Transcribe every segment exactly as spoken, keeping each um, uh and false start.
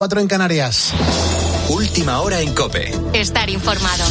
Cuatro en Canarias. Última hora en COPE. Estar informado.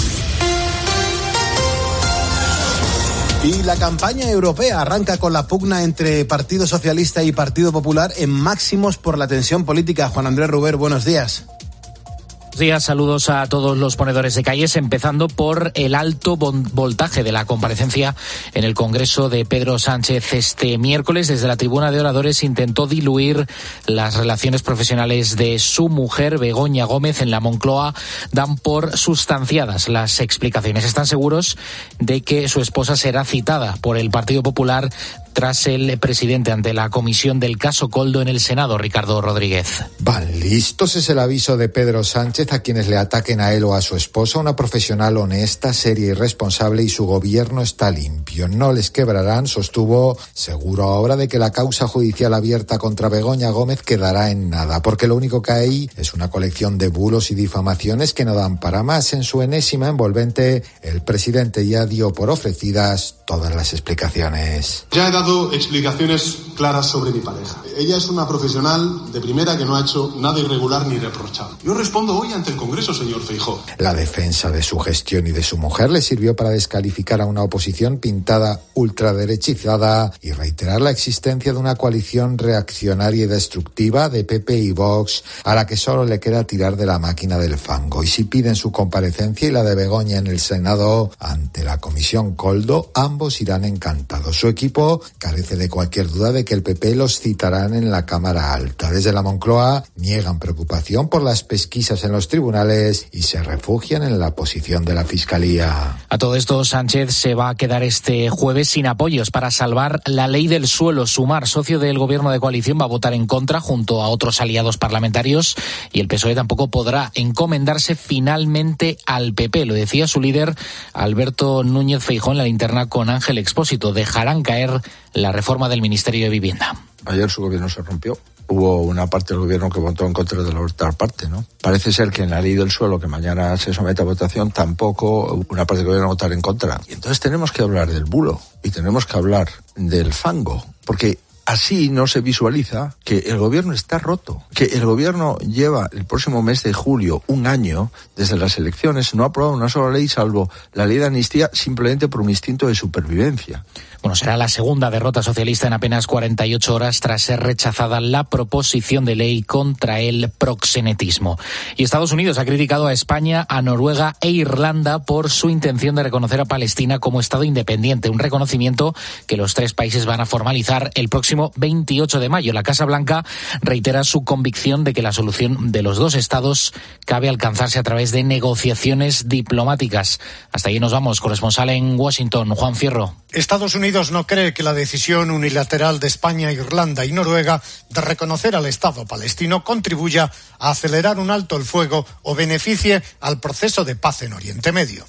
Y la campaña europea arranca con la pugna entre Partido Socialista y Partido Popular en máximos por la tensión política. Juan Andrés Ruber, buenos días. Buenos días, saludos a todos los ponedores de calles, empezando por el alto voltaje de la comparecencia en el Congreso de Pedro Sánchez este miércoles. Desde la tribuna de oradores intentó diluir las relaciones profesionales de su mujer, Begoña Gómez. En la Moncloa dan por sustanciadas las explicaciones. Están seguros de que su esposa será citada por el Partido Popular tras el presidente ante la comisión del caso Koldo en el Senado, Ricardo Rodríguez. Van listos, es el aviso de Pedro Sánchez a quienes le ataquen a él o a su esposa, una profesional honesta, seria y responsable, y su gobierno está limpio. No les quebrarán, sostuvo, seguro ahora de que la causa judicial abierta contra Begoña Gómez quedará en nada, porque lo único que hay es una colección de bulos y difamaciones que no dan para más. En su enésima envolvente, el presidente ya dio por ofrecidas todas las explicaciones. Ya he dado explicaciones claras sobre mi pareja. Ella es una profesional de primera que no ha hecho nada irregular ni reprochable. Yo respondo hoy ante el Congreso, señor Feijóo. La defensa de su gestión y de su mujer le sirvió para descalificar a una oposición pintada ultraderechizada y reiterar la existencia de una coalición reaccionaria y destructiva de P P y Vox, a la que solo le queda tirar de la máquina del fango. Y si piden su comparecencia y la de Begoña en el Senado ante la comisión Koldo, ambos irán encantados. Su equipo carece de cualquier duda de que el P P los citarán en la Cámara Alta. Desde la Moncloa niegan preocupación por las pesquisas en los tribunales y se refugian en la posición de la Fiscalía. A todo esto, Sánchez se va a quedar este jueves sin apoyos para salvar la ley del suelo. Sumar, socio del gobierno de coalición, va a votar en contra junto a otros aliados parlamentarios, y el P S O E tampoco podrá encomendarse finalmente al P P. Lo decía su líder, Alberto Núñez Feijóo, en la linterna con Ángel Expósito. Dejarán caer la reforma del Ministerio de Vivienda. Ayer su gobierno se rompió. Hubo una parte del gobierno que votó en contra de la otra parte, ¿no? Parece ser que en la ley del suelo, que mañana se somete a votación, tampoco una parte del gobierno va a votar en contra. Y entonces tenemos que hablar del bulo y tenemos que hablar del fango, porque así no se visualiza que el gobierno está roto, que el gobierno lleva el próximo mes de julio un año desde las elecciones, no ha aprobado una sola ley salvo la ley de amnistía, simplemente por un instinto de supervivencia. Bueno, será la segunda derrota socialista en apenas cuarenta y ocho horas tras ser rechazada la proposición de ley contra el proxenetismo. Y Estados Unidos ha criticado a España, a Noruega e Irlanda por su intención de reconocer a Palestina como Estado independiente, un reconocimiento que los tres países van a formalizar el próximo veintiocho de mayo. La Casa Blanca reitera su convicción de que la solución de los dos Estados cabe alcanzarse a través de negociaciones diplomáticas. Hasta ahí nos vamos. Corresponsal en Washington, Juan Fierro. Estados Unidos no cree que la decisión unilateral de España, Irlanda y Noruega de reconocer al Estado palestino contribuya a acelerar un alto el fuego o beneficie al proceso de paz en Oriente Medio.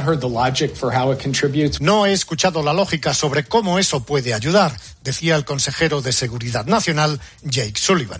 No he escuchado la lógica sobre cómo eso puede ayudar, decía el consejero de Seguridad Nacional, Jake Sullivan.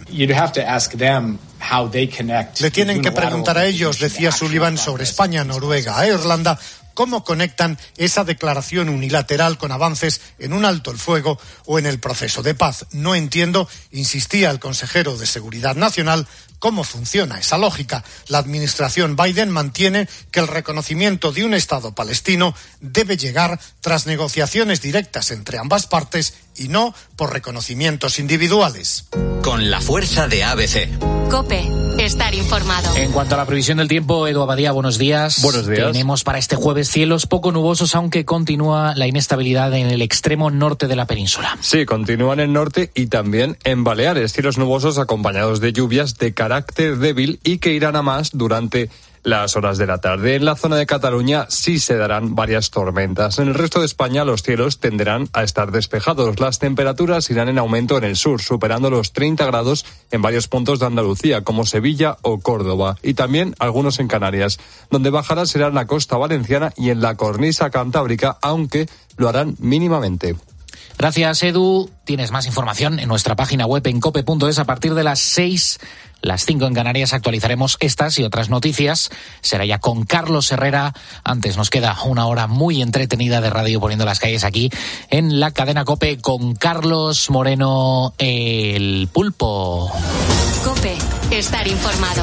Le tienen que preguntar a ellos, decía Sullivan, sobre España, Noruega e Irlanda, cómo conectan esa declaración unilateral con avances en un alto el fuego o en el proceso de paz. No entiendo, insistía el consejero de Seguridad Nacional, cómo funciona esa lógica. La administración Biden mantiene que el reconocimiento de un Estado palestino debe llegar tras negociaciones directas entre ambas partes y no por reconocimientos individuales. Con la fuerza de A B C. COPE, estar informado. En cuanto a la previsión del tiempo, Edu Abadía, buenos días. Buenos días. Tenemos para este jueves cielos poco nubosos, aunque continúa la inestabilidad en el extremo norte de la península. Sí, continúa en el norte y también en Baleares. Cielos nubosos acompañados de lluvias de carácter débil y que irán a más durante las horas de la tarde. En la zona de Cataluña sí se darán varias tormentas. En el resto de España los cielos tenderán a estar despejados. Las temperaturas irán en aumento en el sur, superando los treinta grados en varios puntos de Andalucía, como Sevilla o Córdoba, y también algunos en Canarias. Donde bajará será en la costa valenciana y en la cornisa cantábrica, aunque lo harán mínimamente. Gracias, Edu. Tienes más información en nuestra página web en cope punto es a partir de las seis las cinco en Canarias, actualizaremos estas y otras noticias. Será ya con Carlos Herrera. Antes nos queda una hora muy entretenida de radio Poniendo las Calles aquí en la cadena COPE con Carlos Moreno, el Pulpo. COPE, estar informado.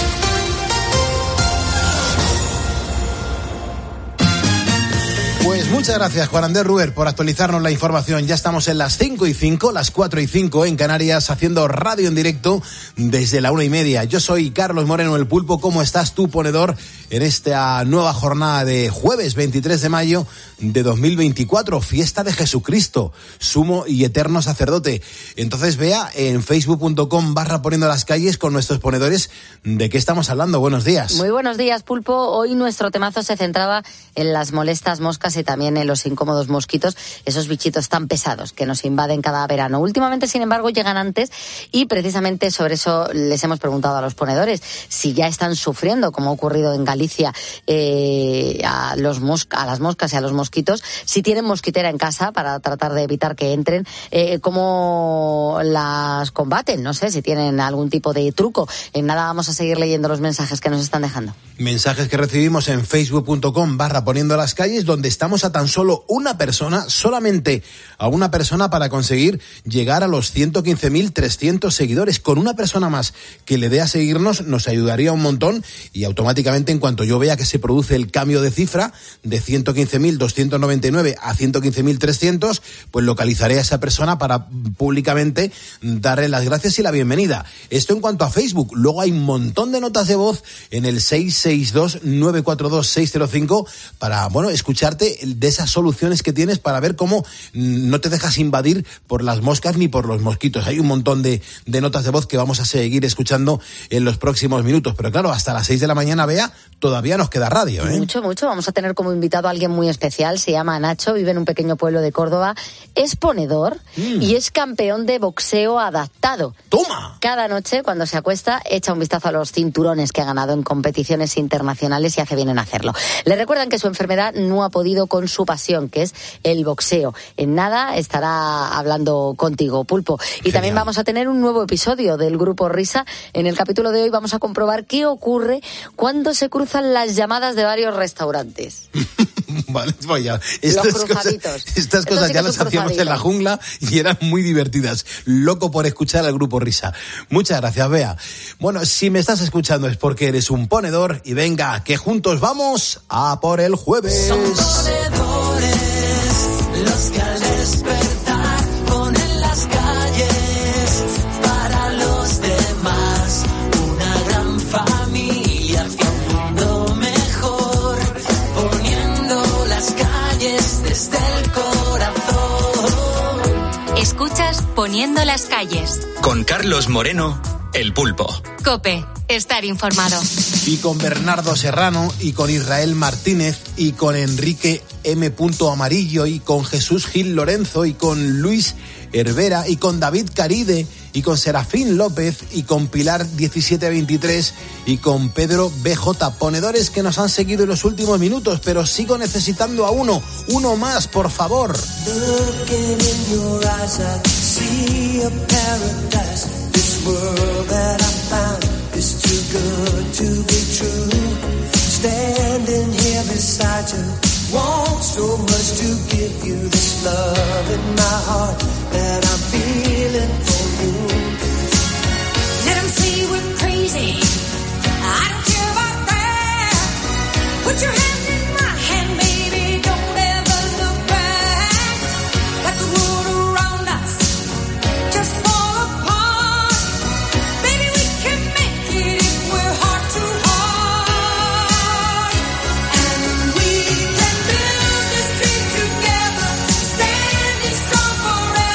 Pues muchas gracias, Juan Andrés Ruber, por actualizarnos la información. Ya estamos en las cinco y cinco, las cuatro y cinco en Canarias, haciendo radio en directo desde la una y media. Yo soy Carlos Moreno, el Pulpo. ¿Cómo estás tú, ponedor, en esta nueva jornada de jueves veintitrés de mayo de dos mil veinticuatro? Fiesta de Jesucristo, sumo y eterno sacerdote. Entonces vea en facebook punto com barra Poniendo las Calles con nuestros ponedores de qué estamos hablando. Buenos días. Muy buenos días, Pulpo. Hoy nuestro temazo se centraba en las molestas moscas y también en los incómodos mosquitos, esos bichitos tan pesados que nos invaden cada verano. Últimamente, sin embargo, llegan antes y precisamente sobre eso les hemos preguntado a los ponedores si ya están sufriendo, como ha ocurrido en Galicia, eh, a, los mosca, a las moscas y a los mosquitos, si tienen mosquitera en casa para tratar de evitar que entren, eh, cómo las combaten, no sé, si tienen algún tipo de truco. En nada vamos a seguir leyendo los mensajes que nos están dejando. Mensajes que recibimos en facebook punto com barra Poniendo las Calles, donde estamos a tan solo una persona, solamente a una persona para conseguir llegar a los ciento quince mil trescientos seguidores. Con una persona más que le dé a seguirnos nos ayudaría un montón y automáticamente en cuanto yo vea que se produce el cambio de cifra de ciento quince mil doscientos noventa y nueve a ciento quince mil trescientos, pues localizaré a esa persona para públicamente darle las gracias y la bienvenida. Esto en cuanto a Facebook. Luego hay un montón de notas de voz en el seis seis dos nueve cuatro dos seis cero cinco para, bueno, escucharte de esas soluciones que tienes para ver cómo no te dejas invadir por las moscas ni por los mosquitos. Hay un montón de, de notas de voz que vamos a seguir escuchando en los próximos minutos. Pero claro, hasta las seis de la mañana, Bea, todavía nos queda radio, ¿eh? Mucho, mucho. Vamos a tener como invitado a alguien muy especial. Se llama Nacho, vive en un pequeño pueblo de Córdoba. Es ponedor mm. y es campeón de boxeo adaptado. ¡Toma! Cada noche, cuando se acuesta, echa un vistazo a los cinturones que ha ganado en competiciones internacionales y hace bien en hacerlo. Le recuerdan que su enfermedad no ha podido con su pasión, que es el boxeo. En nada estará hablando contigo, Pulpo. Y Genial. También vamos a tener un nuevo episodio del Grupo Risa. En el capítulo de hoy vamos a comprobar qué ocurre cuando se cruzan las llamadas de varios restaurantes. Vale, vaya. Estas los cosas, estas cosas sí ya las hacíamos en la jungla y eran muy divertidas. Loco por escuchar al Grupo Risa. Muchas gracias, Bea. Bueno, si me estás escuchando es porque eres un ponedor y venga, que juntos vamos a por el jueves. Son ponedores los que al despertar ponen las calles para los demás. Una gran familia hacia un mundo mejor, poniendo las calles desde el corazón. Escuchas Poniendo las Calles con Carlos Moreno, el Pulpo. COPE, estar informado. Y con Bernardo Serrano, y con Israel Martínez, y con Enrique M. Amarillo, y con Jesús Gil Lorenzo, y con Luis Hervera, y con David Caride, y con Serafín López, y con Pilar diecisiete veintitrés, y con Pedro B J. Ponedores que nos han seguido en los últimos minutos, pero sigo necesitando a uno, uno más, por favor. World that I found is too good to be true. Standing here beside you, want so much to give you this love in my heart that I'm feeling for you. Let them say we're crazy, I don't care about that. Put your hand in my hand, baby, don't ever look back. Let the world around us just fall apart. Forever.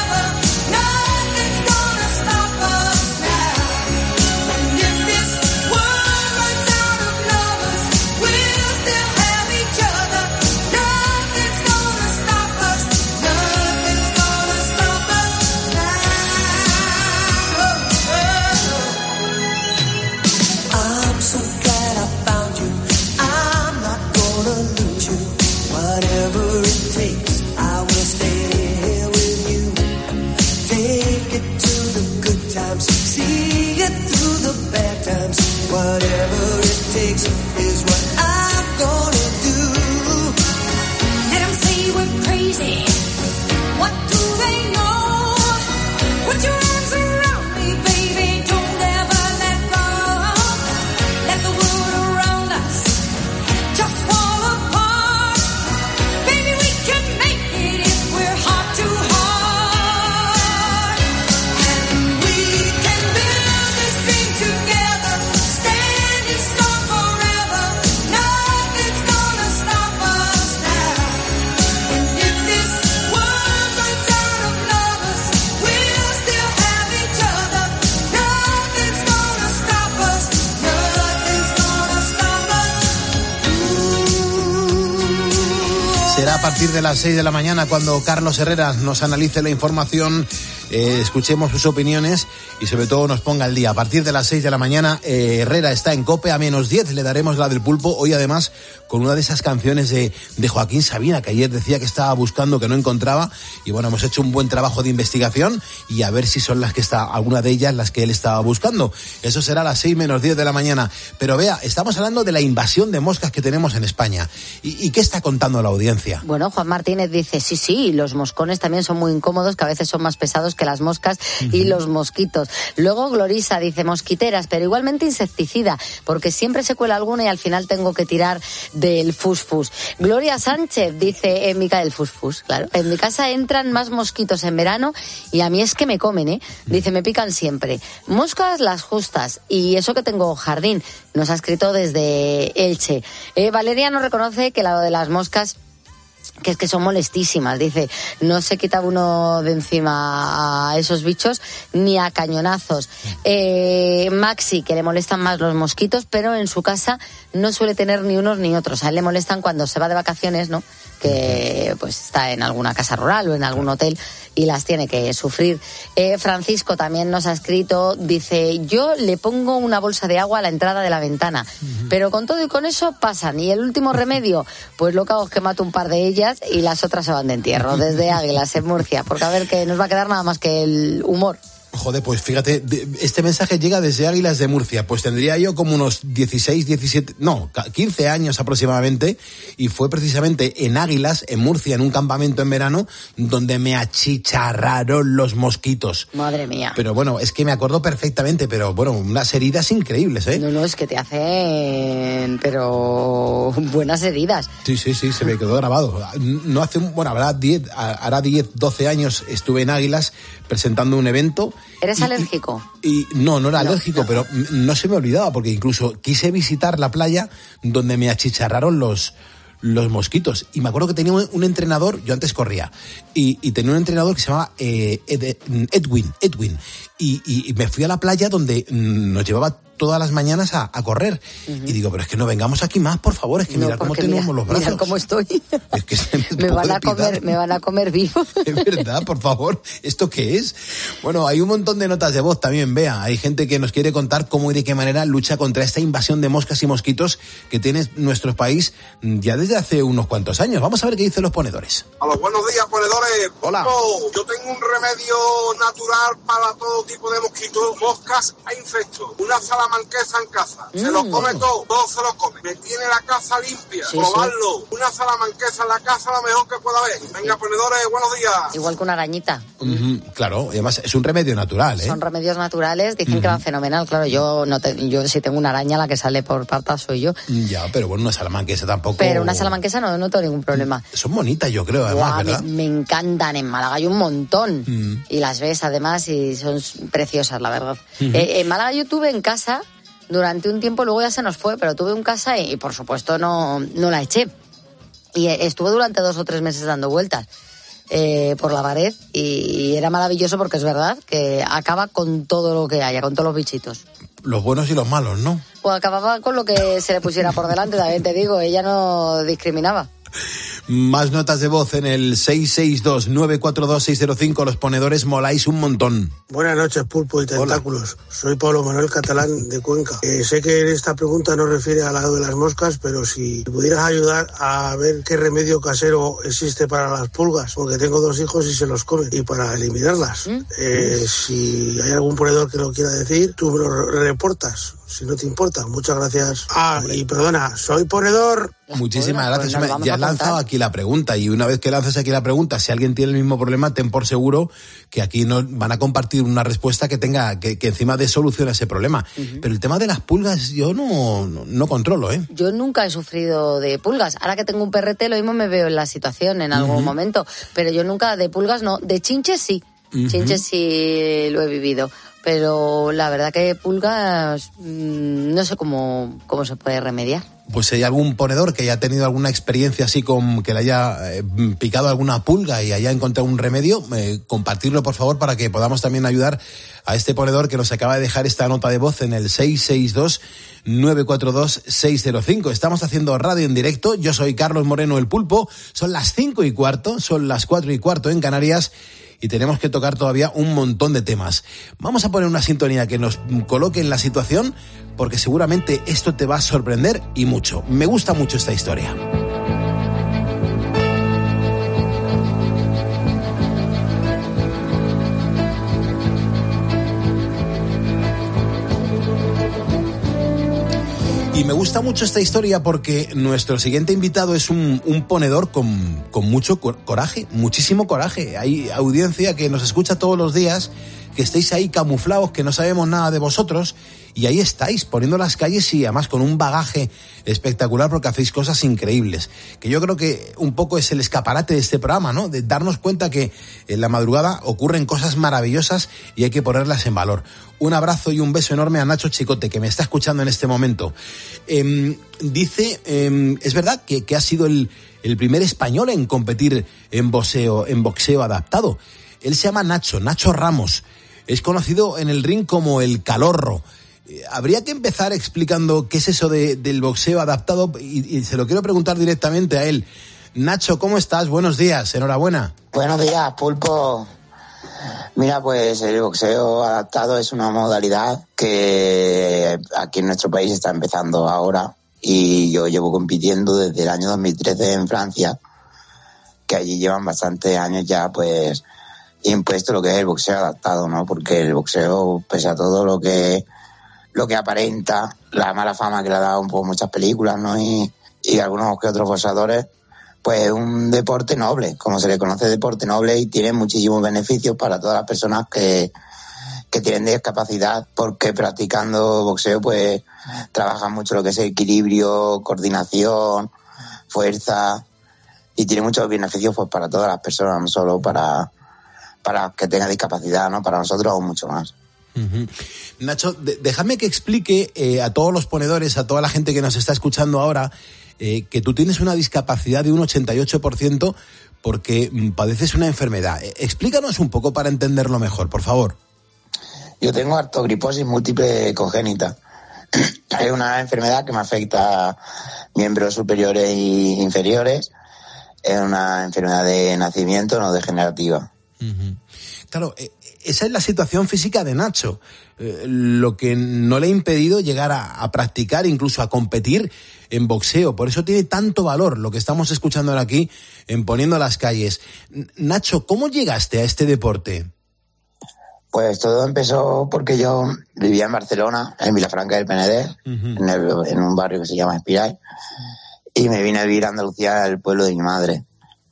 Whatever it takes is what I'm gonna do. Let 'em say we're crazy. What do they know? Put your arms around me, baby. Don't ever let go. Let the world around us just fall apart. Baby, we can make it if we're heart to heart. And we can build this dream together. Standing strong forever. Nothing's gonna stop us now. And if this world runs out of lovers, we'll still have each other. Nothing's gonna stop us. Nothing's gonna stop us. Será a partir de las seis de la mañana cuando Carlos Herrera nos analice la información, eh, escuchemos sus opiniones y sobre todo nos ponga al día. A partir de las seis de la mañana, eh, Herrera está en COPE, a menos diez le daremos la del pulpo, hoy además con una de esas canciones de, de Joaquín Sabina, que ayer decía que estaba buscando, que no encontraba, y bueno, hemos hecho un buen trabajo de investigación y a ver si son las que está, alguna de ellas las que él estaba buscando. Eso será a las seis menos diez de la mañana. Pero vea, estamos hablando de la invasión de moscas que tenemos en España. ¿Y, y qué está contando la audiencia? Bueno, Juan Martínez dice, sí, sí, los moscones también son muy incómodos, que a veces son más pesados que las moscas uh-huh. y los mosquitos. Luego Glorisa dice, mosquiteras, pero igualmente insecticida, porque siempre se cuela alguna y al final tengo que tirar del fusfus. Gloria Sánchez dice, en mi casa, el fusfus, claro, en mi casa entran más mosquitos en verano y a mí es que me comen, ¿eh? Dice, me pican siempre. Moscas las justas, y eso que tengo jardín, nos ha escrito desde Elche. Eh, Valeria nos reconoce que la de las moscas, que es que son molestísimas, dice, no se quita uno de encima a esos bichos ni a cañonazos. Eh, Maxi, que le molestan más los mosquitos, pero en su casa no suele tener ni unos ni otros. A él le molestan cuando se va de vacaciones, ¿no? Que pues está en alguna casa rural o en algún hotel y las tiene que sufrir. Eh, Francisco también nos ha escrito, dice, yo le pongo una bolsa de agua a la entrada de la ventana, uh-huh. pero con todo y con eso pasan. Y el último remedio, pues lo que hago es que mato un par de ellas y las otras se van de entierro, desde Águilas, en Murcia, porque a ver que nos va a quedar nada más que el humor. Joder, pues fíjate, este mensaje llega desde Águilas de Murcia, pues tendría yo como unos dieciséis, diecisiete, no, quince años aproximadamente, y fue precisamente en Águilas, en Murcia, en un campamento en verano, donde me achicharraron los mosquitos. Madre mía. Pero bueno, es que me acuerdo perfectamente, pero bueno, unas heridas increíbles, ¿eh? No, no, es que te hacen, pero buenas heridas. Sí, sí, sí, se me quedó grabado. No hace, bueno, habrá diez, hará diez, doce años estuve en Águilas presentando un evento. ¿Eres y, alérgico? Y, y no, no era no, alérgico, no. pero no se me olvidaba, porque incluso quise visitar la playa donde me achicharraron los, los mosquitos. Y me acuerdo que tenía un, un entrenador, yo antes corría, y, y tenía un entrenador que se llamaba eh, Ed, Edwin, Edwin. Y, y, y me fui a la playa donde nos llevaba todas las mañanas a, a correr. Uh-huh. Y digo, pero es que no vengamos aquí más, por favor, es que no, mirad cómo tenemos mira, los brazos. Mira cómo estoy. Es que se me, me van a comer, me van a comer vivo. Es verdad, por favor, ¿esto qué es? Bueno, hay un montón de notas de voz también, vea. Hay gente que nos quiere contar cómo y de qué manera lucha contra esta invasión de moscas y mosquitos que tiene nuestro país ya desde hace unos cuantos años. Vamos a ver qué dicen los ponedores. A los buenos días, ponedores. Hola. Oh, yo tengo un remedio natural para todo tipo de mosquitos, moscas e insectos. Una salamanquesa en casa. Se mm. los come todo, todo se los come. Me tiene la casa limpia. Sí, probarlo. Sí. Una salamanquesa en la casa, lo mejor que pueda haber. Venga, ponedores, buenos días. Igual que una arañita. Mm-hmm, claro, además es un remedio natural, ¿eh? Son remedios naturales, dicen mm-hmm. que van fenomenal. Claro, yo no te, yo si tengo una araña, la que sale por patas soy yo. Ya, pero bueno, una salamanquesa tampoco. Pero una salamanquesa no, no tengo ningún problema. Son bonitas, yo creo, además, Buah, ¿verdad? Me, me encantan, en Málaga hay un montón. Mm. Y las ves además y son preciosas, la verdad. Mm-hmm. Eh, en Málaga yo tuve en casa durante un tiempo, luego ya se nos fue, pero tuve en casa y, y por supuesto no, no la eché. Y estuve durante dos o tres meses dando vueltas eh, por la pared y era maravilloso porque es verdad que acaba con todo lo que haya, con todos los bichitos. Los buenos y los malos, ¿no? Pues acababa con lo que se le pusiera por delante, también te digo, ella no discriminaba. Más notas de voz en el seis seis dos, nueve cuatro dos, seis cero cinco. Los ponedores moláis un montón. Buenas noches, Pulpo y Tentáculos. Hola. Soy Pablo Manuel Catalán de Cuenca. Eh, sé que esta pregunta no refiere al lado de las moscas, pero si pudieras ayudar a ver qué remedio casero existe para las pulgas, porque tengo dos hijos y se los comen, y para eliminarlas. ¿Mm? Eh, si hay algún ponedor que lo quiera decir, tú me lo reportas, si no te importa. Muchas gracias. Ah, y perdona, soy ponedor. Muchísimas gracias. Pues ya he lanzado aquí la pregunta, y una vez que lances aquí la pregunta, si alguien tiene el mismo problema, ten por seguro que aquí no van a compartir una respuesta que tenga, que, que encima dé solución a ese problema. Uh-huh. Pero el tema de las pulgas yo no, no, no controlo, ¿eh? Yo nunca he sufrido de pulgas. Ahora que tengo un perrete, lo mismo me veo en la situación en algún uh-huh. momento. Pero yo nunca de pulgas no. De chinches sí. Uh-huh. Chinches sí lo he vivido. Pero la verdad que pulgas mmm, no sé cómo, cómo se puede remediar. Pues si hay algún ponedor que haya tenido alguna experiencia así con que le haya eh, picado alguna pulga y haya encontrado un remedio, eh, compartirlo por favor para que podamos también ayudar a este ponedor que nos acaba de dejar esta nota de voz en el seis seis dos, nueve cuatro dos, seis cero cinco. Estamos haciendo radio en directo. Yo soy Carlos Moreno, el Pulpo. Son las cinco y cuarto, son las cuatro y cuarto en Canarias. Y tenemos que tocar todavía un montón de temas. Vamos a poner una sintonía que nos coloque en la situación, porque seguramente esto te va a sorprender y mucho. Me gusta mucho esta historia. Y me gusta mucho esta historia porque nuestro siguiente invitado es un, un ponedor con, con mucho coraje, muchísimo coraje. Hay audiencia que nos escucha todos los días, que estáis ahí camuflados, que no sabemos nada de vosotros, y ahí estáis, poniendo las calles y además con un bagaje espectacular porque hacéis cosas increíbles. Que yo creo que un poco es el escaparate de este programa, ¿no? De darnos cuenta que en la madrugada ocurren cosas maravillosas y hay que ponerlas en valor. Un abrazo y un beso enorme a Nacho Chicote, que me está escuchando en este momento. Eh, dice, eh, es verdad que, que ha sido el, el primer español en competir en boxeo, en boxeo adaptado. Él se llama Nacho, Nacho Ramos. Es conocido en el ring como el Calorro. Eh, habría que empezar explicando qué es eso de, del boxeo adaptado y, y se lo quiero preguntar directamente a él. Nacho, ¿cómo estás? Buenos días, enhorabuena. Buenos días, Pulpo. Mira, pues el boxeo adaptado es una modalidad que aquí en nuestro país está empezando ahora y yo llevo compitiendo desde el año dos mil trece en Francia, que allí llevan bastantes años ya pues impuesto lo que es el boxeo adaptado, ¿no? Porque el boxeo, pese a todo lo que lo que aparenta, la mala fama que le ha dado un poco muchas películas, ¿no? Y, y algunos que otros boxeadores, pues es un deporte noble, como se le conoce deporte noble, y tiene muchísimos beneficios para todas las personas que, que tienen discapacidad, porque practicando boxeo pues trabajan mucho lo que es el equilibrio, coordinación, fuerza, y tiene muchos beneficios pues para todas las personas, no solo para, para que tengan discapacidad, ¿no? Para nosotros aún mucho más. Uh-huh. Nacho, de, déjame que explique eh, a todos los ponedores, a toda la gente que nos está escuchando ahora, eh, que tú tienes una discapacidad de un ochenta y ocho por ciento porque mm, padeces una enfermedad. Eh, explícanos un poco para entenderlo mejor, por favor. Yo tengo artrogriposis múltiple congénita. Es una enfermedad que me afecta a miembros superiores e inferiores. Es una enfermedad de nacimiento no degenerativa. Uh-huh. Claro, eh, esa es la situación física de Nacho, eh, lo que no le ha impedido llegar a, a practicar, incluso a competir en boxeo. Por eso tiene tanto valor lo que estamos escuchando ahora aquí en Poniendo las Calles. Nacho, ¿cómo llegaste a este deporte? Pues todo empezó porque yo vivía en Barcelona, en Vilafranca del Penedès, uh-huh. en, el, en un barrio que se llama Espiral, y me vine a vivir a Andalucía, el pueblo de mi madre.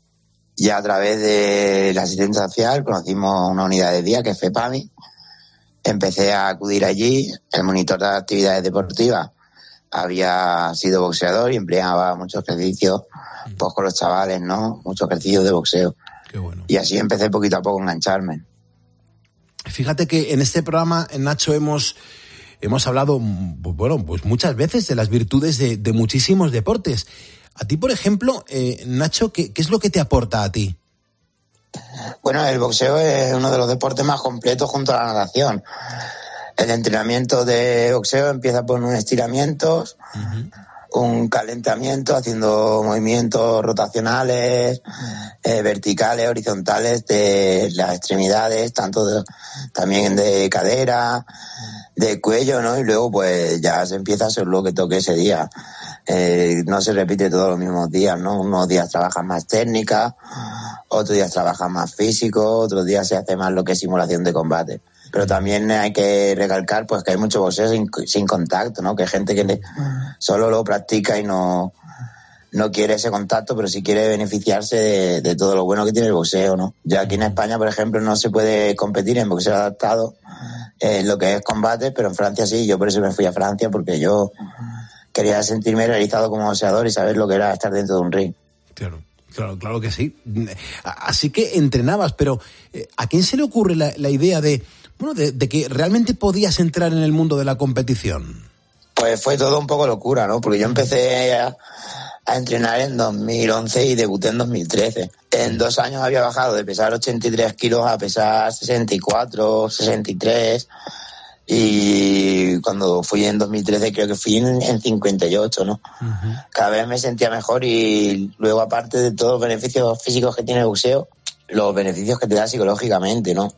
Ya a través de la asistencia social conocimos una unidad de día que es FEPAMI. Empecé a acudir allí. El monitor de actividades deportivas había sido boxeador y empleaba muchos ejercicios pues, con los chavales, ¿no? Muchos ejercicios de boxeo. Qué bueno. Y así empecé poquito a poco a engancharme. Fíjate que en este programa, Nacho, hemos... Hemos hablado, bueno, pues muchas veces de las virtudes de, de muchísimos deportes. A ti, por ejemplo, eh, Nacho, ¿qué, ¿qué es lo que te aporta a ti? Bueno, el boxeo es uno de los deportes más completos junto a la natación. El entrenamiento de boxeo empieza por unos estiramientos, uh-huh. un calentamiento, haciendo movimientos rotacionales, eh, verticales, horizontales de las extremidades, tanto de, también de cadera, de cuello, ¿no? Y luego pues ya se empieza a hacer lo que toque ese día. Eh, no se repite todos los mismos días, ¿no? Unos días trabajas más técnica, otros días trabajas más físico, otros días se hace más lo que es simulación de combate. Pero también hay que recalcar pues que hay mucho boxeo sin, sin contacto, ¿no? Que hay gente que le, solo lo practica y no, no quiere ese contacto, pero sí quiere beneficiarse de, de todo lo bueno que tiene el boxeo, ¿no? Ya aquí en España, por ejemplo, no se puede competir en boxeo adaptado en lo que es combate, pero en Francia sí. Yo por eso me fui a Francia, porque yo quería sentirme realizado como boxeador y saber lo que era estar dentro de un ring. Claro. Claro, claro que sí. Así que entrenabas, pero ¿a quién se le ocurre la, la idea de, bueno, de, de que realmente podías entrar en el mundo de la competición? Pues fue todo un poco locura, ¿no? Porque yo empecé a, a entrenar en dos mil once y debuté en dos mil trece. En dos años había bajado de pesar ochenta y tres kilos a pesar sesenta y cuatro, sesenta y tres. Y cuando fui en dos mil trece creo que fui en, en cincuenta y ocho, ¿no? Uh-huh. Cada vez me sentía mejor y luego, aparte de todos los beneficios físicos que tiene el boxeo, los beneficios que te da psicológicamente, ¿no?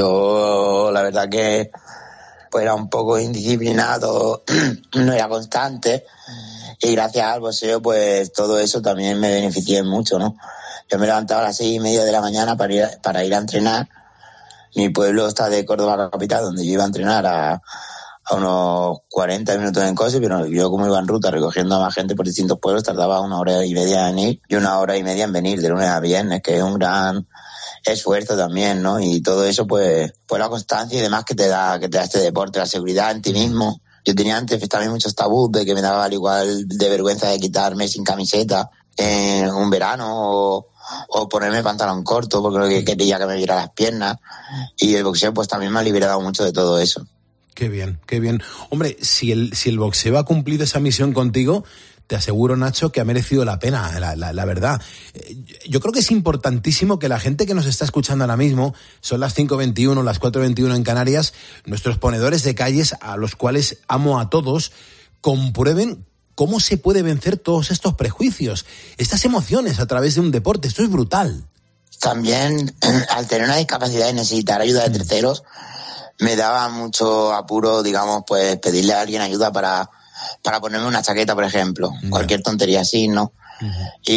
Yo la verdad que pues era un poco indisciplinado, no era constante, y gracias al boxeo pues todo eso también me beneficié mucho, ¿no? Yo me levantaba a las seis y media de la mañana para ir, para ir a entrenar. Mi pueblo está de Córdoba capital, donde yo iba a entrenar a, a unos cuarenta minutos en coche, pero yo como iba en ruta recogiendo a más gente por distintos pueblos, tardaba una hora y media en ir y una hora y media en venir, de lunes a viernes, que es un gran esfuerzo también, ¿no? Y todo eso, pues, pues la constancia y demás que te da, que te da este deporte, la seguridad en ti mismo. Yo tenía antes también muchos tabús de que me daba al igual de vergüenza de quitarme sin camiseta en un verano o, o ponerme pantalón corto porque quería que me viera las piernas, y el boxeo pues también me ha liberado mucho de todo eso. Qué bien, qué bien. Hombre, si el, si el boxeo ha cumplido esa misión contigo, te aseguro, Nacho, que ha merecido la pena, la, la, la verdad. Yo creo que es importantísimo que la gente que nos está escuchando ahora mismo, son las cinco veintiuno, las cuatro veintiuno en Canarias, nuestros ponedores de calles, a los cuales amo a todos, comprueben cómo se puede vencer todos estos prejuicios, estas emociones a través de un deporte. Esto es brutal. También, al tener una discapacidad y necesitar ayuda de terceros, me daba mucho apuro, digamos, pues pedirle a alguien ayuda para, para ponerme una chaqueta, por ejemplo. Yeah. Cualquier tontería así, ¿no? Uh-huh.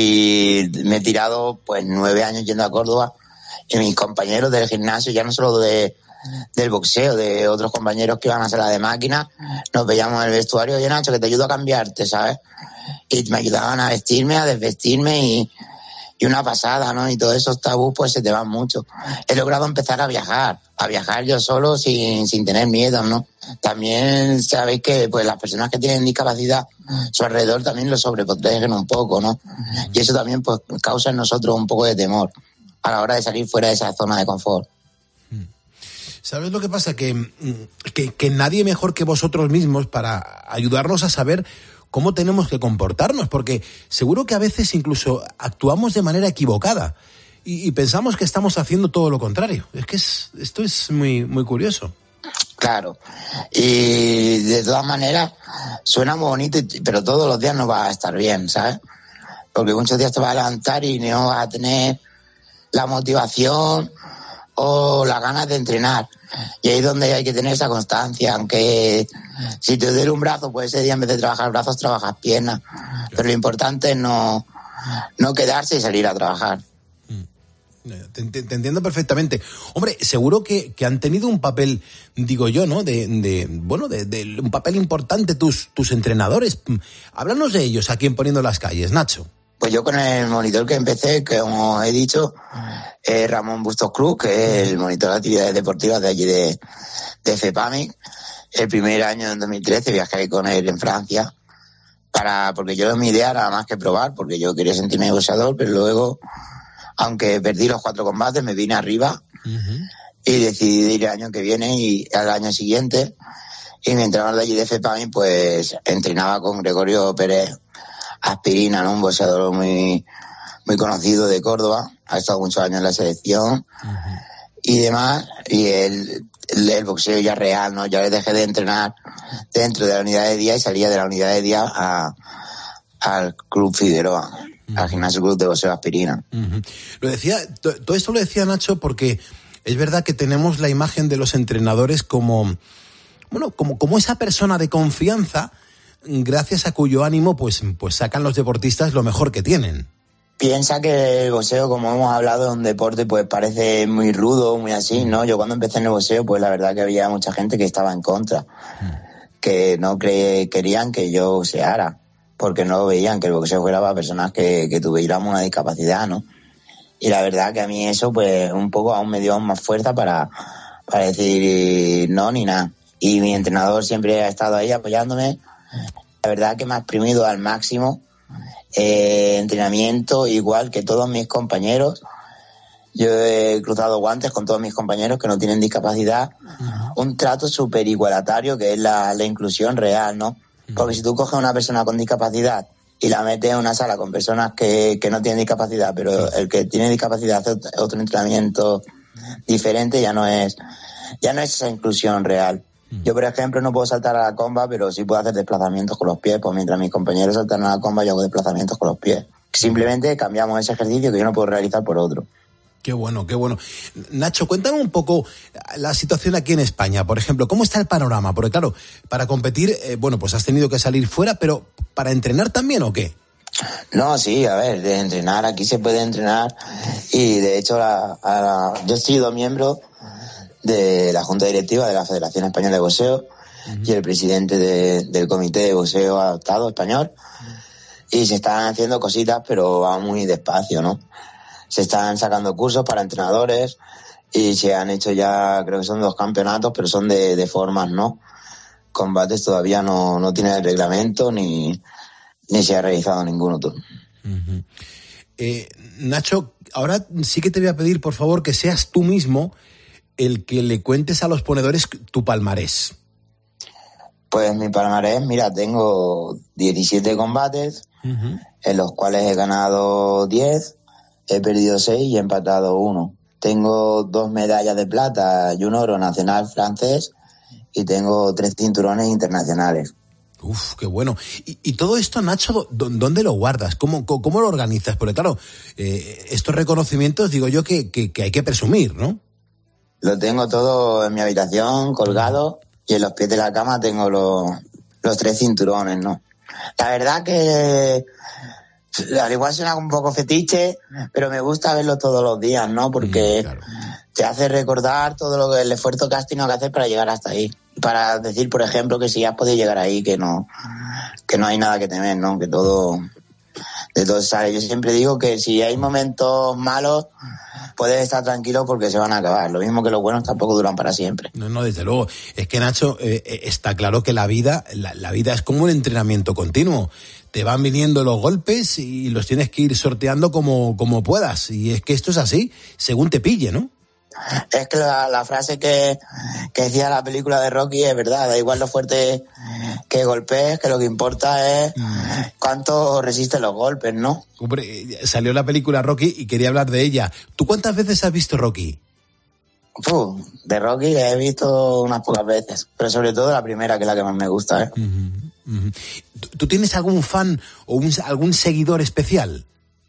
Y me he tirado, pues, nueve años yendo a Córdoba, y mis compañeros del gimnasio, ya no solo de del boxeo, de otros compañeros que iban a sala de máquina, nos veíamos en el vestuario, oye Nacho, que te ayudo a cambiarte, ¿sabes? Y me ayudaban a vestirme, a desvestirme, y, y una pasada, ¿no? Y todos esos tabús pues se te van mucho. He logrado empezar a viajar, a viajar yo solo sin, sin tener miedo, ¿no? También sabéis que pues las personas que tienen discapacidad a su alrededor también lo sobreprotegen un poco, ¿no? Y eso también pues causa en nosotros un poco de temor a la hora de salir fuera de esa zona de confort. ¿Sabes lo que pasa? Que, que, que nadie mejor que vosotros mismos para ayudarnos a saber cómo tenemos que comportarnos, porque seguro que a veces incluso actuamos de manera equivocada y, y pensamos que estamos haciendo todo lo contrario. Es que es, esto es muy, muy curioso. Claro, y de todas maneras suena muy bonito, pero todos los días no vas a estar bien, ¿sabes? Porque muchos días te vas a levantar y no vas a tener la motivación o las ganas de entrenar. Y ahí es donde hay que tener esa constancia, aunque si te duele un brazo, pues ese día en vez de trabajar brazos, trabajas piernas. Pero lo importante es no, no quedarse y salir a trabajar. Te, te, te entiendo perfectamente. Hombre, seguro que, que han tenido un papel, digo yo, ¿no? De, de bueno, de, de un papel importante tus, tus entrenadores. Háblanos de ellos aquí en Poniendo las Calles, Nacho. Pues yo con el monitor que empecé, que como he dicho, eh, Ramón Bustos Cruz, que es el monitor de actividades deportivas de allí de, de FEPAMIC. El primer año, en dos mil trece, viajé con él en Francia, para porque yo mi idea era más que probar, porque yo quería sentirme boxeador, pero luego, aunque perdí los cuatro combates, me vine arriba uh-huh. y decidí ir el año que viene y al año siguiente. Y mi entrenador de allí de FEPAMIC, pues entrenaba con Gregorio Pérez Aspirina, ¿no? Un boxeador muy, muy conocido de Córdoba, ha estado muchos años en la selección uh-huh. y demás, y el, el, el boxeo ya real, ¿no? Ya le dejé de entrenar dentro de la unidad de día y salía de la unidad de día a, al Club Figueroa, uh-huh. al Gimnasio Club de Boxeo Aspirina. Uh-huh. Lo decía, t- todo esto lo decía Nacho porque es verdad que tenemos la imagen de los entrenadores como, bueno, como, como esa persona de confianza, gracias a cuyo ánimo pues, pues sacan los deportistas lo mejor que tienen. Piensa que el boxeo, como hemos hablado, es un deporte pues parece muy rudo, muy así, ¿no? Yo cuando empecé en el boxeo, pues la verdad que había mucha gente que estaba en contra, que no cre- querían que yo boxeara, porque no veían que el boxeo fuera para personas que, que tuviéramos una discapacidad, ¿no? Y la verdad que a mí eso, pues, un poco aún me dio más fuerza para, para decir no ni nada. Y mi entrenador siempre ha estado ahí apoyándome. La verdad que me ha exprimido al máximo. Eh, entrenamiento igual que todos mis compañeros. Yo he cruzado guantes con todos mis compañeros que no tienen discapacidad. Uh-huh. Un trato súper igualatario que es la, la inclusión real, ¿no? Uh-huh. Porque si tú coges a una persona con discapacidad y la metes en una sala con personas que, que no tienen discapacidad, pero el que tiene discapacidad hace otro entrenamiento diferente, ya no es, ya no es esa inclusión real. Yo, por ejemplo, no puedo saltar a la comba, pero sí puedo hacer desplazamientos con los pies, pues mientras mis compañeros saltan a la comba, yo hago desplazamientos con los pies. Simplemente cambiamos ese ejercicio que yo no puedo realizar por otro. Qué bueno, qué bueno. Nacho, cuéntame un poco la situación aquí en España, por ejemplo, ¿cómo está el panorama? Porque claro, para competir, eh, bueno, pues has tenido que salir fuera, pero ¿para entrenar también o qué? No, sí, a ver, de entrenar, aquí se puede entrenar y de hecho la, a la, yo he sido miembro de la Junta Directiva de la Federación Española de Boxeo uh-huh. y el presidente de, del Comité de Boxeo Adaptado Español uh-huh. y se están haciendo cositas pero va muy despacio, ¿no? Se están sacando cursos para entrenadores y se han hecho ya, creo que son dos campeonatos, pero son de, de formas, ¿no? Combates todavía no, no tiene el reglamento ni, ni se ha realizado ningún otro. Uh-huh. Eh, Nacho, ahora sí que te voy a pedir, por favor, que seas tú mismo el que le cuentes a los ponedores tu palmarés. Pues mi palmarés, mira, tengo diecisiete combates, uh-huh. en los cuales he ganado diez, he perdido seis y he empatado uno. Tengo dos medallas de plata y un oro nacional francés y tengo tres cinturones internacionales. Uf, qué bueno. Y, y todo esto, Nacho, ¿dónde lo guardas? ¿Cómo, cómo, cómo lo organizas? Porque claro, eh, estos reconocimientos, digo yo, que, que, que hay que presumir, ¿no? Lo tengo todo en mi habitación, colgado, y en los pies de la cama tengo los, los tres cinturones, ¿no? La verdad que al igual suena un poco fetiche, pero me gusta verlo todos los días, ¿no? Porque mm, claro. te hace recordar todo lo que, el esfuerzo que has tenido que hacer para llegar hasta ahí. Para decir, por ejemplo, que si has podido llegar ahí, que no, que no hay nada que temer, ¿no? Que todo, de todo sale. Yo siempre digo que si hay momentos malos, puedes estar tranquilo porque se van a acabar. Lo mismo que los buenos tampoco duran para siempre. No, no, desde luego. Es que, Nacho, eh, está claro que la vida, la, la vida es como un entrenamiento continuo. Te van viniendo los golpes y los tienes que ir sorteando como, como puedas. Y es que esto es así, según te pille, ¿no? Es que la, la frase que, que decía la película de Rocky es verdad. Da igual lo fuerte que golpees, que lo que importa es cuánto resisten los golpes, ¿no? Hombre, salió la película Rocky y quería hablar de ella. ¿Tú cuántas veces has visto Rocky? Uf, de Rocky he visto unas pocas veces, pero sobre todo la primera, que es la que más me gusta, ¿eh? Uh-huh, uh-huh. ¿Tú tienes algún fan o un, algún seguidor especial?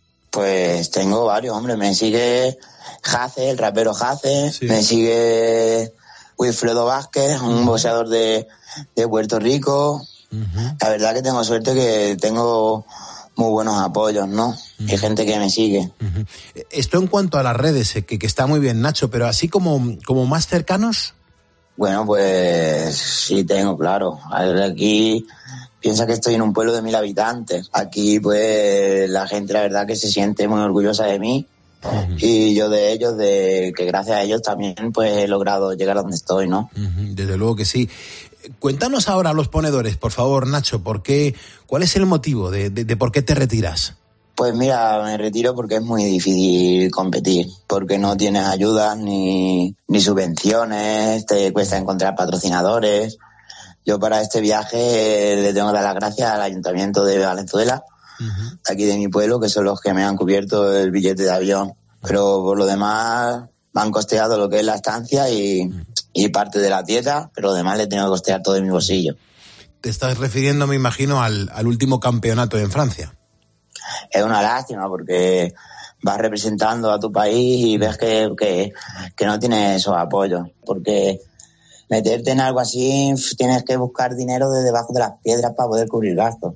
Pues tengo varios, hombre. Me sigue Jace, el rapero Jace, sí. Me sigue Wilfredo Vázquez, un uh-huh. boxeador de, de Puerto Rico. Uh-huh. La verdad que tengo suerte que tengo muy buenos apoyos, ¿no? Uh-huh. Hay gente que me sigue. Uh-huh. Esto en cuanto a las redes, que, que está muy bien, Nacho, pero así como, como más cercanos. Bueno, pues sí tengo, claro. Aquí piensa que estoy en un pueblo de mil habitantes. Aquí, pues, la gente, la verdad, que se siente muy orgullosa de mí. Uh-huh. Y yo de ellos, de que gracias a ellos también, pues, he logrado llegar a donde estoy, ¿no? Uh-huh. Desde luego que sí. Cuéntanos ahora a los ponedores, por favor, Nacho, ¿por qué, ¿cuál es el motivo de, de, de por qué te retiras? Pues mira, me retiro porque es muy difícil competir, porque no tienes ayudas ni, ni subvenciones, te cuesta encontrar patrocinadores. Yo para este viaje le tengo que dar las gracias al Ayuntamiento de Valenzuela, uh-huh. aquí de mi pueblo, que son los que me han cubierto el billete de avión. Pero por lo demás me han costeado lo que es la estancia y, uh-huh. y parte de la dieta, pero lo demás le tengo que costear todo de mi bolsillo. Te estás refiriendo, me imagino, al, al último campeonato en Francia. Es una lástima porque vas representando a tu país y ves que, que, que no tienes esos apoyos. Porque meterte en algo así tienes que buscar dinero de debajo de las piedras para poder cubrir gastos.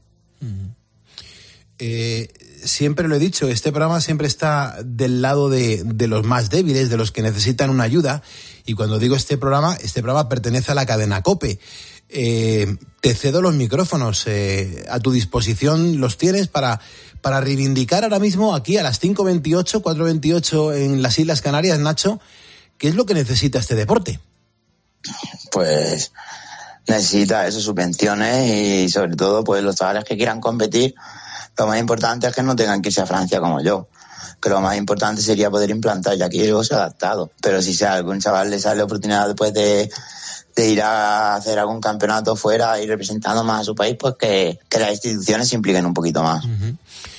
Eh, siempre lo he dicho, este programa siempre está del lado de, de los más débiles, de los que necesitan una ayuda. Y cuando digo este programa, este programa pertenece a la cadena COPE. Eh, te cedo los micrófonos, eh, a tu disposición los tienes para, para reivindicar ahora mismo aquí a las cinco veintiocho, cuatro veintiocho en las Islas Canarias, Nacho, ¿qué es lo que necesita este deporte? Pues necesita eso, subvenciones y sobre todo pues los chavales que quieran competir, lo más importante es que no tengan que irse a Francia como yo, que lo más importante sería poder implantar ya aquí algo adaptado, pero si a algún chaval le sale la oportunidad después de de ir a hacer algún campeonato fuera y representando más a su país, pues que, que las instituciones se impliquen un poquito más. Uh-huh.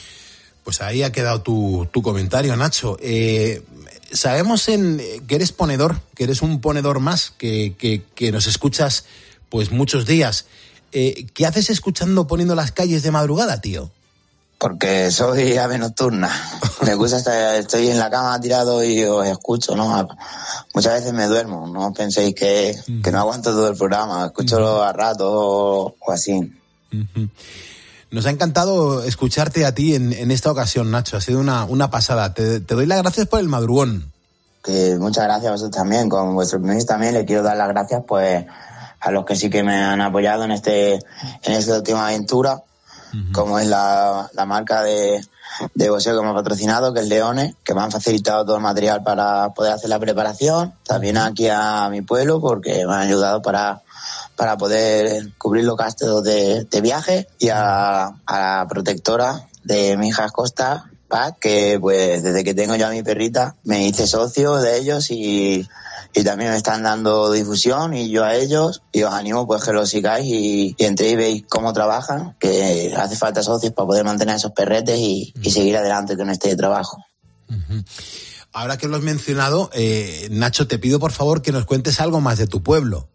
Pues ahí ha quedado tu, tu comentario, Nacho. Eh, sabemos en, que eres ponedor, que eres un ponedor más, que, que, que nos escuchas pues muchos días. Eh, ¿Qué haces escuchando Poniendo las Calles de madrugada, tío? Porque soy ave nocturna. Me gusta estar, estoy en la cama tirado y os escucho, ¿no? Muchas veces me duermo, no penséis que, uh-huh. que no aguanto todo el programa, escucho uh-huh. a ratos o, o así. Uh-huh. Nos ha encantado escucharte a ti en, en esta ocasión, Nacho, ha sido una, una pasada. Te, te doy las gracias por el madrugón. Que muchas gracias a vosotros también, con vuestro permiso también le quiero dar las gracias pues a los que sí que me han apoyado en este en esta última aventura. Como es la, la marca de, de boxeo que me ha patrocinado, que es Leones, que me han facilitado todo el material para poder hacer la preparación. También aquí a mi pueblo, porque me han ayudado para, para poder cubrir los gastos de, de viaje. Y a, a la protectora de mi hija Costa, Pat, que pues desde que tengo yo a mi perrita me hice socio de ellos y... y también me están dando difusión y yo a ellos, y os animo pues que lo sigáis y, y entréis y veis cómo trabajan, que hace falta socios para poder mantener esos perretes y, y seguir adelante con este trabajo. Uh-huh. Ahora que lo has mencionado, eh, Nacho, te pido por favor que nos cuentes algo más de tu pueblo.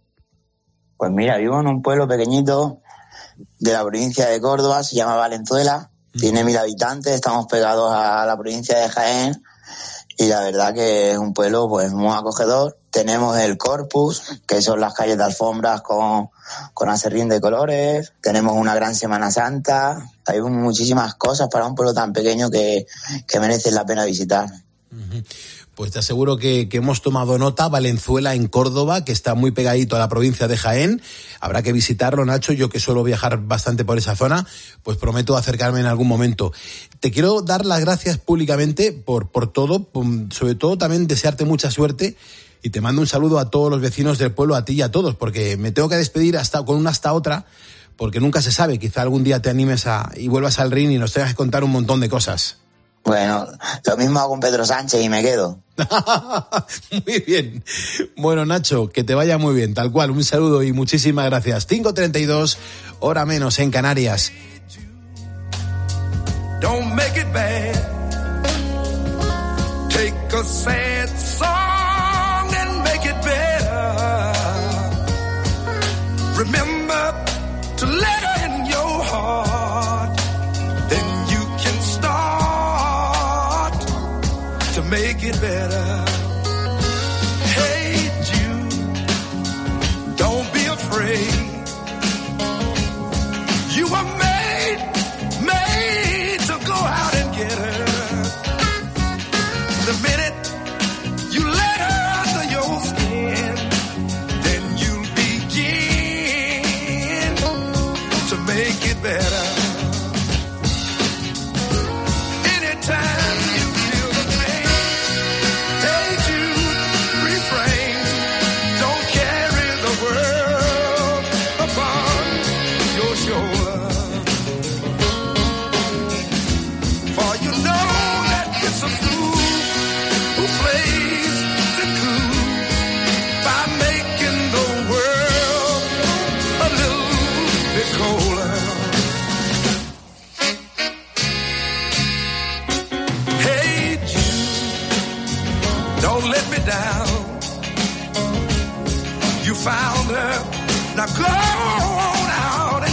Pues mira, vivo en un pueblo pequeñito de la provincia de Córdoba, se llama Valenzuela, uh-huh. tiene mil habitantes, estamos pegados a la provincia de Jaén. Y la verdad que es un pueblo pues muy acogedor. Tenemos el Corpus, que son las calles de alfombras con, con aserrín de colores. Tenemos una gran Semana Santa. Hay muchísimas cosas para un pueblo tan pequeño que, que merecen la pena visitar. Uh-huh. Pues te aseguro que, que hemos tomado nota. Valenzuela en Córdoba, que está muy pegadito a la provincia de Jaén. Habrá que visitarlo, Nacho. Yo que suelo viajar bastante por esa zona, pues prometo acercarme en algún momento. Te quiero dar las gracias públicamente por, por todo, por, sobre todo también desearte mucha suerte. Y te mando un saludo a todos los vecinos del pueblo, a ti y a todos, porque me tengo que despedir hasta con una hasta otra, porque nunca se sabe. Quizá algún día te animes a, y vuelvas al ring y nos tengas que contar un montón de cosas. Bueno, lo mismo hago con Pedro Sánchez y me quedo. Muy bien. Bueno, Nacho, que te vaya muy bien, tal cual. Un saludo y muchísimas gracias. cinco treinta y dos, hora menos en Canarias. Don't make it bad. Take a sad song and make it better. Remember to let her in your heart. Then you can start to make it better. Hey Jude, don't be afraid. You were made, made to go out and get her. The minute you let her under your skin, then you'll begin to make it better. Anytime you feel the pain, hey Jude, refrain. Don't carry the world upon your shoulder. For you know that it's a fool who plays the cool by making the world a little bit colder. Hey Jude, don't let me down. You found her, now go on out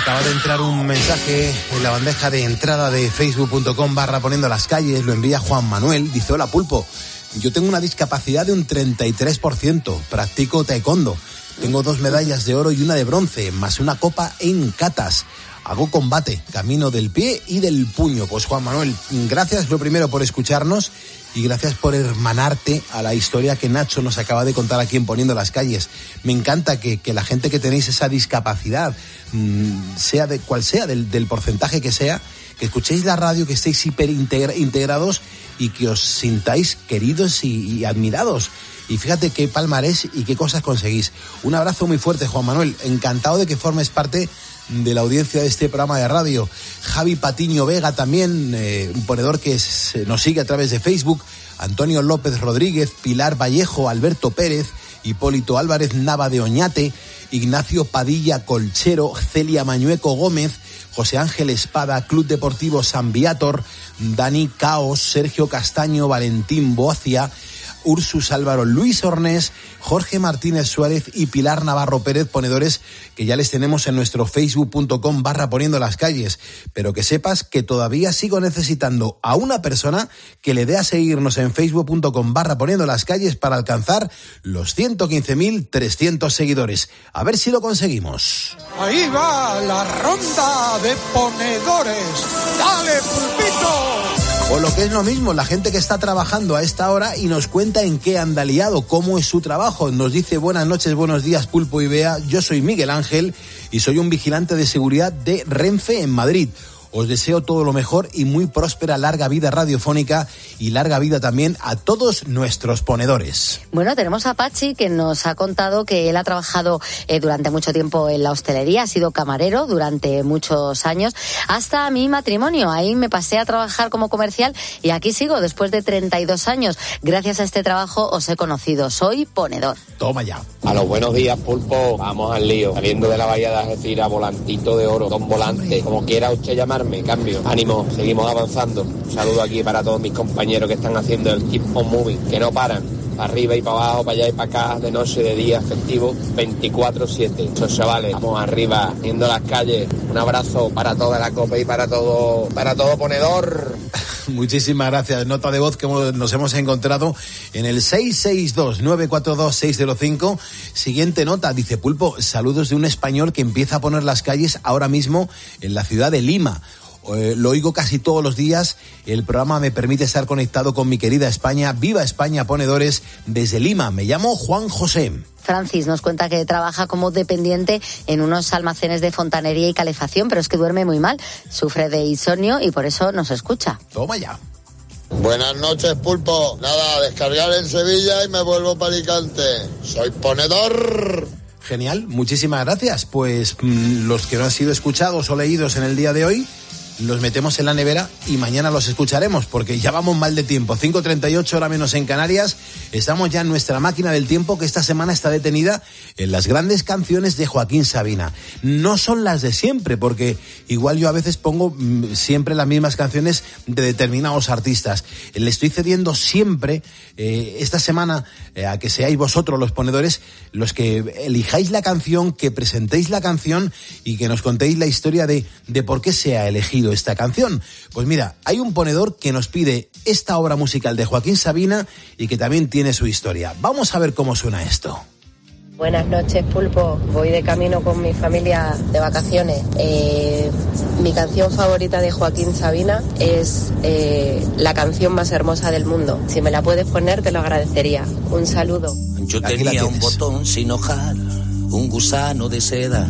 Acaba de entrar un mensaje en la bandeja de entrada de facebook.com barra poniendo las calles, lo envía Juan Manuel, dice: hola Pulpo, yo tengo una discapacidad de un treinta y tres por ciento, practico taekwondo, tengo dos medallas de oro y una de bronce, más una copa en katas. Hago combate, camino del pie y del puño. Pues Juan Manuel, gracias lo primero por escucharnos y gracias por hermanarte a la historia que Nacho nos acaba de contar aquí en Poniendo las Calles. Me encanta que, que la gente que tenéis esa discapacidad, mmm, sea de cual sea, del, del porcentaje que sea, que escuchéis la radio, que estéis hiper integra, integrados y que os sintáis queridos y, y admirados. Y fíjate qué palmarés y qué cosas conseguís. Un abrazo muy fuerte, Juan Manuel. Encantado de que formes parte de la audiencia de este programa de radio. Javi Patiño Vega también, eh, un ponedor que se, nos sigue a través de Facebook. Antonio López Rodríguez, Pilar Vallejo, Alberto Pérez, Hipólito Álvarez Nava de Oñate, Ignacio Padilla Colchero, Celia Mañueco Gómez, José Ángel Espada, Club Deportivo San Viator, Dani Caos, Sergio Castaño, Valentín Bocia, Ursus Álvaro, Luis Ornés, Jorge Martínez Suárez y Pilar Navarro Pérez, ponedores que ya les tenemos en nuestro facebook.com barra poniendo las calles. Pero que sepas que todavía sigo necesitando a una persona que le dé a seguirnos en facebook.com barra poniendo las calles para alcanzar los ciento quince mil trescientos seguidores. A ver si lo conseguimos. Ahí va la ronda de ponedores. ¡Dale, Pulpito! O lo que es lo mismo, la gente que está trabajando a esta hora y nos cuenta en qué anda liado, cómo es su trabajo. Nos dice: buenas noches, buenos días, Pulpo y Bea. Yo soy Miguel Ángel y soy un vigilante de seguridad de Renfe en Madrid. Os deseo todo lo mejor y muy próspera larga vida radiofónica y larga vida también a todos nuestros ponedores. Bueno, tenemos a Pachi, que nos ha contado que él ha trabajado eh, durante mucho tiempo en la hostelería, ha sido camarero durante muchos años, hasta mi matrimonio. Ahí me pasé a trabajar como comercial y aquí sigo después de treinta y dos años. Gracias a este trabajo os he conocido, soy ponedor. Toma ya. A los buenos días, Pulpo, vamos al lío. Saliendo de la bahía de Algeciras, volantito de oro, don volante, como quiera usted llamarme, cambio. Ánimo, seguimos avanzando. Un saludo aquí para todos mis compañeros que están haciendo el Keep on Moving, que no paran. Para arriba y para abajo, para allá y para acá, de noche, de día, festivo, veinticuatro siete. Esos chavales, vamos arriba, viendo las calles. Un abrazo para toda la copa y para todo, para todo ponedor. Muchísimas gracias. Nota de voz que nos hemos encontrado en el seis seis dos, nueve cuatro dos, seis cero cinco. Siguiente nota, dice: Pulpo, saludos de un español que empieza a poner las calles ahora mismo en la ciudad de Lima. Eh, lo oigo casi todos los días. El programa me permite estar conectado con mi querida España. Viva España, ponedores, desde Lima. Me llamo Juan José. Francis nos cuenta que trabaja como dependiente en unos almacenes de fontanería y calefacción, pero es que duerme muy mal, sufre de insomnio y por eso nos escucha. Toma ya. Buenas noches, Pulpo. Nada, descargar en Sevilla y me vuelvo para Alicante. Soy ponedor. Genial, muchísimas gracias. Pues mmm, los que no han sido escuchados o leídos en el día de hoy, los metemos en la nevera y mañana los escucharemos, porque ya vamos mal de tiempo. cinco treinta y ocho, hora menos en Canarias. Estamos ya en nuestra máquina del tiempo, que esta semana está detenida en las grandes canciones de Joaquín Sabina. No son las de siempre, porque igual yo a veces pongo mmm, siempre las mismas canciones de determinados artistas. Le estoy cediendo siempre eh, esta semana eh, a que seáis vosotros los ponedores los que elijáis la canción, que presentéis la canción y que nos contéis la historia de, de por qué se ha elegido esta canción. Pues mira, hay un ponedor que nos pide esta obra musical de Joaquín Sabina y que también tiene su historia. Vamos a ver cómo suena esto. Buenas noches, Pulpo. Voy de camino con mi familia de vacaciones. Eh, mi canción favorita de Joaquín Sabina es eh, la canción más hermosa del mundo. Si me la puedes poner, te lo agradecería. Un saludo. Yo tenía un botón sin hojar, un gusano de seda,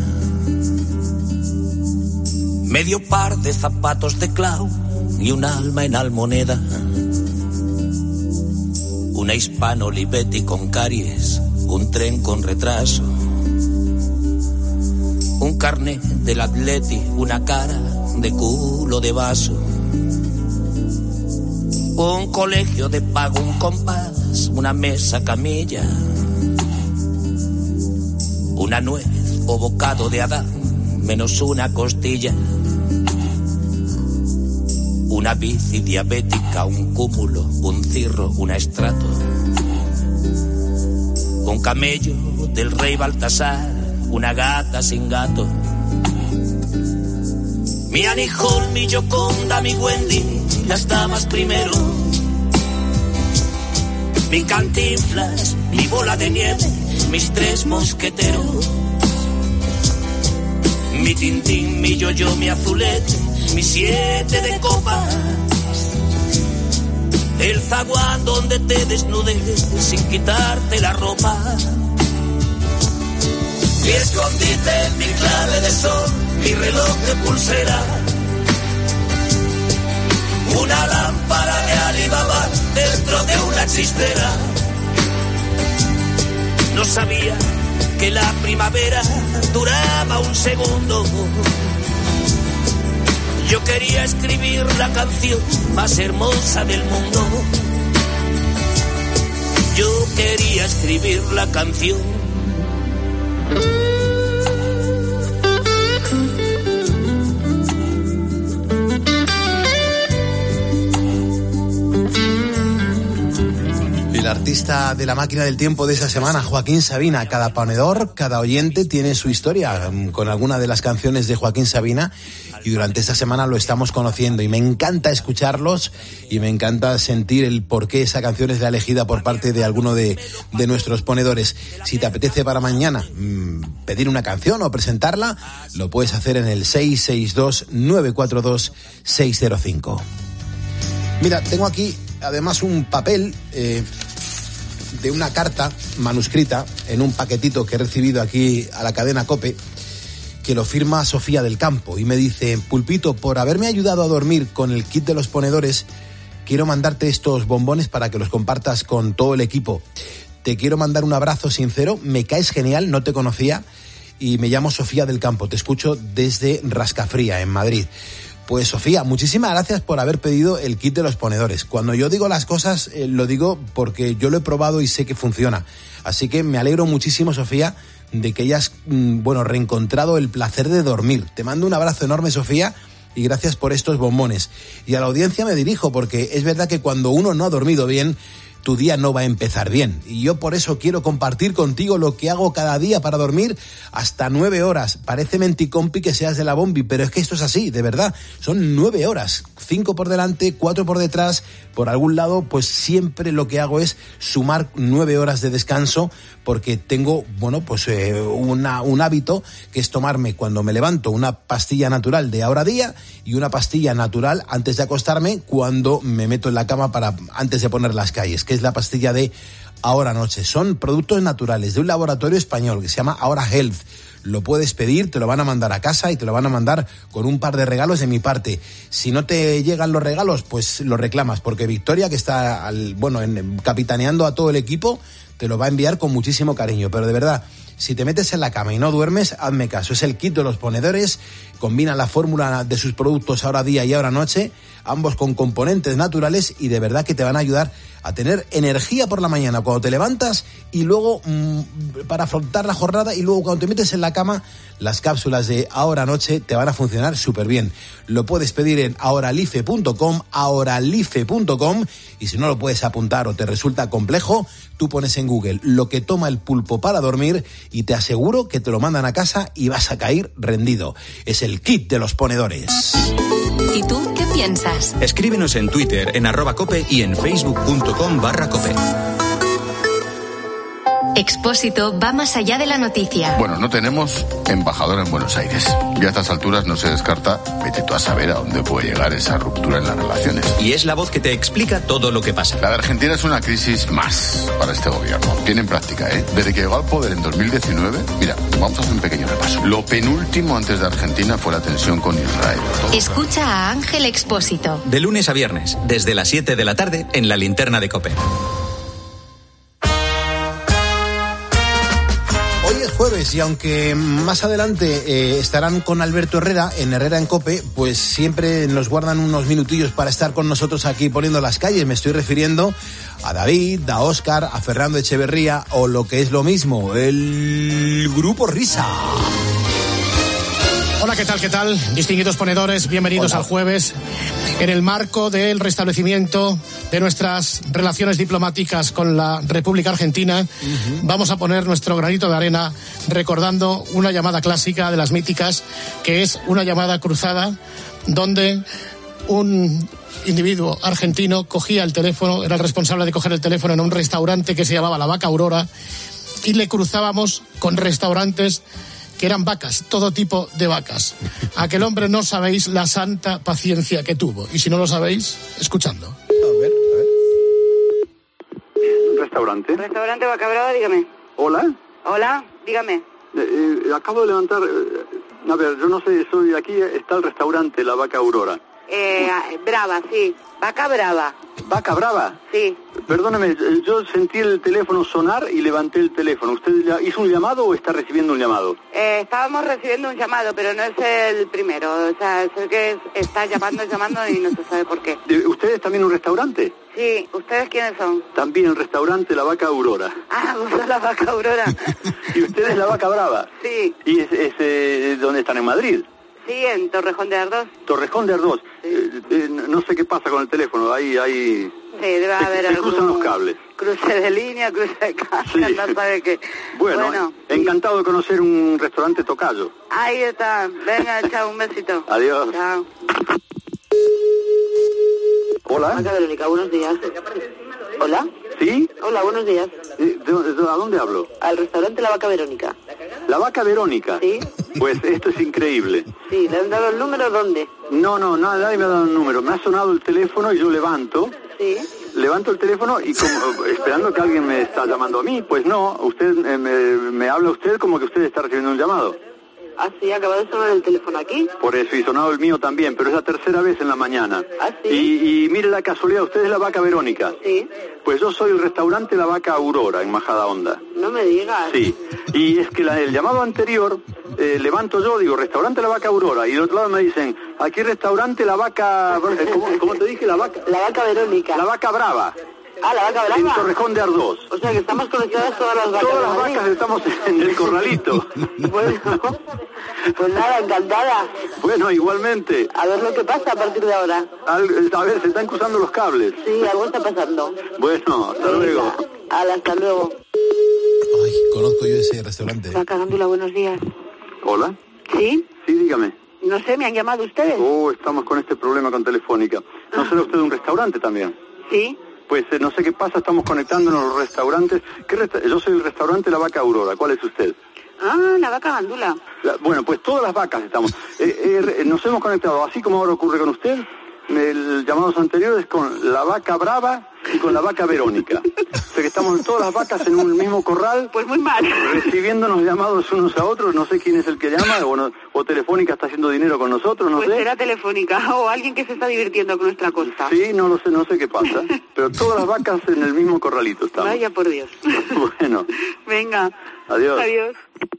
medio par de zapatos de clau y un alma en almoneda. Una hispano Olivetti con caries, un tren con retraso, un carnet del Atleti, una cara de culo de vaso, un colegio de pago, un compás, una mesa camilla, una nuez o bocado de Adán, menos una costilla, una bici diabética, un cúmulo, un cirro, una estrato, un camello del rey Baltasar, una gata sin gato, Mi Annie Hall, mi Gioconda, mi Wendy, las damas primero. Mi Cantinflas, mi Bola de Nieve, mis tres mosqueteros. Mi Tintín, mi Yo-Yo, mi Azulete, mi siete de copas. El zaguán donde te desnudes sin quitarte la ropa. Mi escondite, mi clave de sol, mi reloj de pulsera. Una lámpara de Alibaba dentro de una chistera. No sabía que la primavera duraba un segundo. Yo quería escribir la canción más hermosa del mundo. Yo quería escribir la canción. El artista de la máquina del tiempo de esa semana, Joaquín Sabina. Cada ponedor, cada oyente tiene su historia con alguna de las canciones de Joaquín Sabina y durante esta semana lo estamos conociendo y me encanta escucharlos y me encanta sentir el por qué esa canción es la elegida por parte de alguno de, de nuestros ponedores. Si te apetece para mañana mmm, pedir una canción o presentarla, lo puedes hacer en el seis seis dos, nueve cuatro dos, seis cero cinco. Mira, tengo aquí además un papel eh, de una carta manuscrita en un paquetito que he recibido aquí a la cadena COPE, que lo firma Sofía del Campo y me dice: Pulpito, por haberme ayudado a dormir con el kit de los ponedores, quiero mandarte estos bombones para que los compartas con todo el equipo. Te quiero mandar un abrazo sincero, me caes genial, no te conocía y me llamo Sofía del Campo, te escucho desde Rascafría, en Madrid. Pues Sofía, muchísimas gracias por haber pedido el kit de los ponedores. Cuando yo digo las cosas, eh, lo digo porque yo lo he probado y sé que funciona. Así que me alegro muchísimo, Sofía, de que hayas, mmm, bueno, reencontrado el placer de dormir. Te mando un abrazo enorme, Sofía, y gracias por estos bombones. Y a la audiencia me dirijo, porque es verdad que cuando uno no ha dormido bien, tu día no va a empezar bien. Y yo por eso quiero compartir contigo lo que hago cada día para dormir hasta nueve horas. Parece menticompi que seas de la bombi, pero es que esto es así, de verdad. Son nueve horas, cinco por delante, cuatro por detrás, por algún lado, pues siempre lo que hago es sumar nueve horas de descanso, porque tengo, bueno, pues eh, una, un hábito que es tomarme cuando me levanto una pastilla natural de Ahora Día y una pastilla natural antes de acostarme cuando me meto en la cama para antes de poner las calles, que es la pastilla de Ahora Noche. Son productos naturales de un laboratorio español que se llama Ahora Health. Lo puedes pedir, te lo van a mandar a casa y te lo van a mandar con un par de regalos de mi parte. Si no te llegan los regalos, pues los reclamas, porque Victoria, que está al, bueno, en, capitaneando a todo el equipo, te lo va a enviar con muchísimo cariño. Pero de verdad, si te metes en la cama y no duermes, hazme caso. Es el kit de los ponedores, combina la fórmula de sus productos Ahora Día y Ahora Noche, ambos con componentes naturales y de verdad que te van a ayudar a tener energía por la mañana cuando te levantas y luego mmm, para afrontar la jornada, y luego cuando te metes en la cama, las cápsulas de Ahora Noche te van a funcionar súper bien. Lo puedes pedir en ahoralife punto com, ahoralife punto com, y si no lo puedes apuntar o te resulta complejo, tú pones en Google lo que toma el pulpo para dormir y te aseguro que te lo mandan a casa y vas a caer rendido. Es el kit de los ponedores. ¿Y tú qué piensas? Escríbenos en Twitter, en arroba cope y en facebook punto com barra cope. Expósito va más allá de la noticia. Bueno, no tenemos embajador en Buenos Aires. Y a estas alturas no se descarta, vete tú a saber a dónde puede llegar esa ruptura en las relaciones. Y es la voz que te explica todo lo que pasa. La de Argentina es una crisis más para este gobierno. Tienen práctica, ¿eh? Desde que llegó al poder en dos mil diecinueve, mira, vamos a hacer un pequeño repaso. Lo penúltimo antes de Argentina fue la tensión con Israel. Escucha a Ángel Expósito. De lunes a viernes, desde las siete de la tarde, en la linterna de COPE. Jueves, y aunque más adelante eh, estarán con Alberto Herrera en Herrera en COPE, pues siempre nos guardan unos minutillos para estar con nosotros aquí poniendo las calles. Me estoy refiriendo a David, a Óscar, a Fernando Echeverría o lo que es lo mismo, el Grupo Risa. Hola, ¿qué tal? ¿Qué tal? Distinguidos ponedores, bienvenidos Hola. Al jueves. En el marco del restablecimiento de nuestras relaciones diplomáticas con la República Argentina, uh-huh. vamos a poner nuestro granito de arena recordando una llamada clásica de las míticas, que es una llamada cruzada donde un individuo argentino cogía el teléfono, era el responsable de coger el teléfono en un restaurante que se llamaba La Vaca Aurora, y le cruzábamos con restaurantes que eran vacas, todo tipo de vacas. Aquel hombre no sabéis la santa paciencia que tuvo. Y si no lo sabéis, escuchando. A ver, a ver. ¿Restaurante? Restaurante Vaca Brava, dígame. ¿Hola? Hola, dígame. Eh, eh, acabo de levantar... Eh, a ver, yo no sé, soy aquí, está el restaurante La Vaca Aurora. Eh, Brava, sí. Vaca Brava. ¿Vaca Brava? Sí. Perdóname, yo sentí el teléfono sonar y levanté el teléfono. ¿Usted hizo un llamado o está recibiendo un llamado? Eh, estábamos recibiendo un llamado, pero no es el primero. O sea, es el que está llamando, llamando y no se sabe por qué. ¿Ustedes también un restaurante? Sí. ¿Ustedes quiénes son? También el restaurante La Vaca Aurora. Ah, vos sos La Vaca Aurora. ¿Y ustedes La Vaca Brava? Sí. ¿Y es, es eh, dónde están, en Madrid? Sí, en Torrejón de Ardoz. Torrejón de Ardoz. Sí. Eh, eh, no sé qué pasa con el teléfono, ahí, ahí... Sí, debe haber se, se cruzan los cables. Cruce de línea, cruce de casa, sí. no sabe qué. Bueno, bueno, encantado de conocer un restaurante tocayo. Ahí está, venga, chao, un besito. Adiós. Chao. Hola. Vaca Verónica, buenos días. Hola. ¿Sí? Hola, buenos días. ¿De, de, de, ¿A dónde hablo? Al restaurante La Vaca Verónica. ¿La Vaca Verónica? Sí. Pues esto es increíble. Sí, ¿le han dado el número dónde? No, no, no, nadie me ha dado el número. Me ha sonado el teléfono y yo levanto. Sí. Levanto el teléfono y como esperando que alguien me está llamando a mí. Pues no, usted eh, me, me habla usted como que usted está recibiendo un llamado. Ah, sí, acaba de sonar el teléfono aquí. Por eso, y sonado el mío también, pero es la tercera vez en la mañana. Ah, sí. Y, y mire la casualidad, usted es La Vaca Verónica. Sí. Pues yo soy el restaurante La Vaca Aurora, en Majadahonda. No me digas. Sí, y es que la, el llamado anterior, eh, levanto yo, digo, restaurante La Vaca Aurora, y de otro lado me dicen, aquí restaurante La Vaca... ¿Cómo, cómo te dije? La Vaca... La Vaca Verónica. La Vaca Brava. Ah, La Vaca Brava. En Torrejón de Ardoz. O sea que estamos conectadas todas las vacas. Todas las vacas estamos en el corralito. Bueno, pues nada, encantada. Bueno, igualmente. A ver lo que pasa a partir de ahora. Al, a ver, se están cruzando los cables. Sí, algo está pasando. Bueno, hasta luego. Hala, hasta luego. Ay, conozco yo ese restaurante. Vaca Gándula, buenos días. ¿Hola? ¿Sí? Sí, dígame. No sé, ¿me han llamado ustedes? Oh, estamos con este problema con Telefónica. ¿No será usted un restaurante también? Sí. Pues eh, no sé qué pasa, estamos conectándonos a los restaurantes. ¿Qué resta- Yo soy el restaurante La Vaca Aurora, ¿cuál es usted? Ah, La Vaca Gándula. La, bueno, pues todas las vacas estamos. Eh, eh, nos hemos conectado, así como ahora ocurre con usted, el llamados anteriores con La Vaca Brava y con La Vaca Verónica. O sea que estamos todas las vacas en un mismo corral. Pues muy mal. Recibiéndonos llamados unos a otros, no sé quién es el que llama, o, no, o Telefónica está haciendo dinero con nosotros, no pues sé. Pues será Telefónica, o alguien que se está divirtiendo con nuestra costa. Sí, no lo sé, no sé qué pasa. Pero todas las vacas en el mismo corralito estamos. Vaya por Dios. Bueno. Venga. Adiós. Adiós.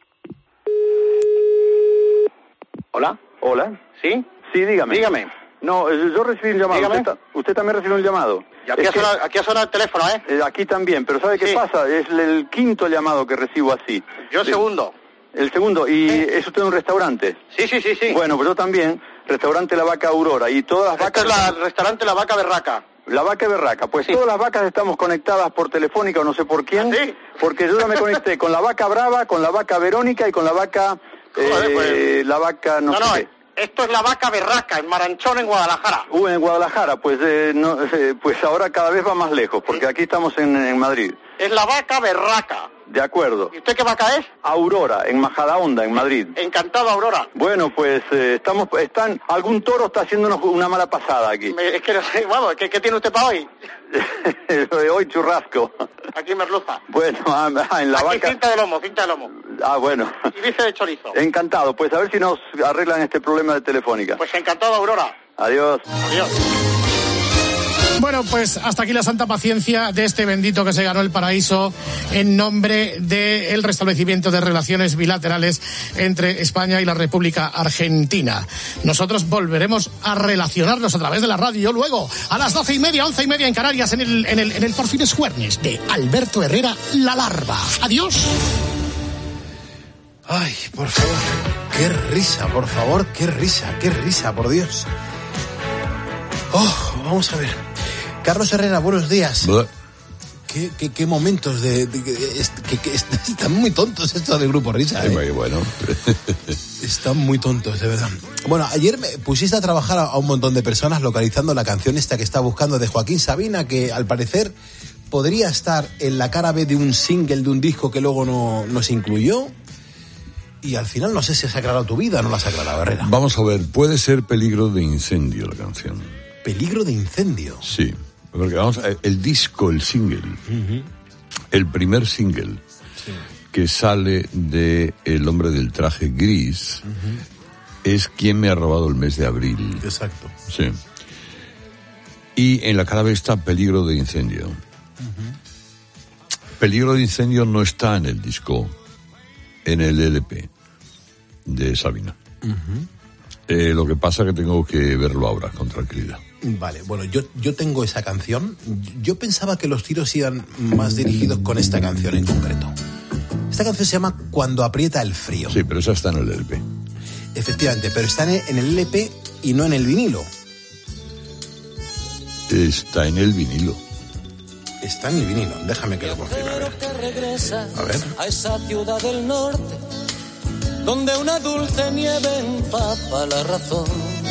¿Hola? ¿Hola? ¿Sí? Sí, dígame. Dígame. No, yo recibí un llamado. Usted, ta- usted también recibió un llamado. Y aquí, ha sonado, aquí ha sonado el teléfono, ¿eh? eh, Aquí también, pero ¿sabe qué Sí. pasa? Es el, el quinto llamado que recibo así. Yo el De- segundo. El segundo. ¿Y Sí. es usted un restaurante? Sí, sí, sí, sí. Bueno, pues yo también. Restaurante La Vaca Aurora. Y todas las Este vacas... es el restaurante La Vaca Berraca. La Vaca Berraca. Pues Sí. todas las vacas estamos conectadas por Telefónica o no sé por quién. ¿Ah, sí? Porque yo ya me conecté con La Vaca Brava, con La Vaca Verónica y con La Vaca... Joder, eh, pues- La Vaca... No, No, sé no, qué. esto es La Vaca Berraca, en Maranchón, en Guadalajara. Uh, en Guadalajara, pues eh, no, eh, pues ahora cada vez va más lejos, porque aquí estamos en, en Madrid. Es La Vaca Berraca. De acuerdo. ¿Y usted qué vaca es? Aurora, en Majadahonda, en Madrid. Encantado, Aurora. Bueno, pues eh, estamos, están, algún toro está haciéndonos una mala pasada aquí. Me- es que no sé, vamos, ¿qué, qué tiene usted para hoy? Hoy churrasco. Aquí merluza. Bueno, ah, ah, en la Aquí vaca. cinta de lomo, cinta de lomo. Ah, bueno. Y bife de chorizo. Encantado. Pues a ver si nos arreglan este problema de Telefónica. Pues encantado, Aurora. Adiós. Adiós. Bueno, pues hasta aquí la santa paciencia de este bendito que se ganó el paraíso en nombre del restablecimiento de relaciones bilaterales entre España y la República Argentina. Nosotros volveremos a relacionarnos a través de la radio luego a las doce y media, once y media en Canarias en el, en el, en el Por Fines Juernes de Alberto Herrera, La Larva. Adiós. Ay, por favor, qué risa, por favor, qué risa, qué risa, por Dios. Oh, vamos a ver. Carlos Herrera, buenos días. Buah. ¿Qué, qué, qué momentos de... de, de que, que están muy tontos estos del Grupo Risa, ¿eh? Sí, bueno. Están muy tontos, de verdad. Bueno, ayer me pusiste a trabajar a un montón de personas localizando la canción esta que está buscando de Joaquín Sabina, que al parecer podría estar en la cara B de un single de un disco que luego no, no se incluyó. Y al final no sé si has aclarado tu vida o no la has aclarado, Herrera. Vamos a ver, puede ser Peligro de Incendio la canción. ¿Peligro de Incendio? Sí, porque vamos a ver, el disco, el single, uh-huh. el primer single sí. que sale de El hombre del traje gris uh-huh. es Quién me ha robado el mes de abril. Exacto. Sí. Y en la cara B está Peligro de Incendio. Uh-huh. Peligro de Incendio no está en el disco, en el L P de Sabina. Uh-huh. Eh, lo que pasa es que tengo que verlo ahora con tranquilidad. Vale, bueno, yo, yo tengo esa canción. Yo pensaba que los tiros iban más dirigidos con esta canción en concreto. Esta canción se llama Cuando aprieta el frío. Sí, pero esa está en el L P. Efectivamente, pero está en el L P y no en el vinilo. Está en el vinilo. Está en el vinilo, déjame que lo confirme. A ver. A ver. A esa ciudad del norte, donde una dulce nieve empapa la razón,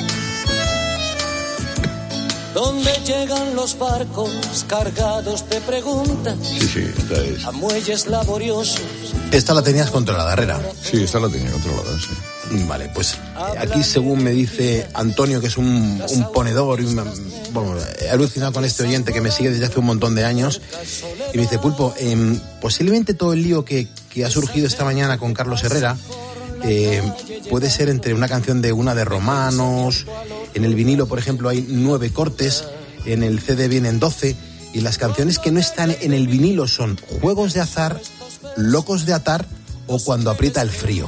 donde llegan los barcos cargados de preguntas. Sí, sí, esta es. A muelles laboriosos. Esta la tenías controlada, Herrera. Sí, esta la tenía controlada, sí. Vale, pues aquí según me dice Antonio, que es un, un ponedor, y una, bueno, he alucinado con este oyente que me sigue desde hace un montón de años, y me dice, Pulpo, eh, posiblemente todo el lío que, que ha surgido esta mañana con Carlos Herrera eh, puede ser entre una canción de una de Romanos. En el vinilo, por ejemplo, hay nueve cortes, en el C D vienen doce, y las canciones que no están en el vinilo son Juegos de azar, Locos de atar o Cuando aprieta el frío.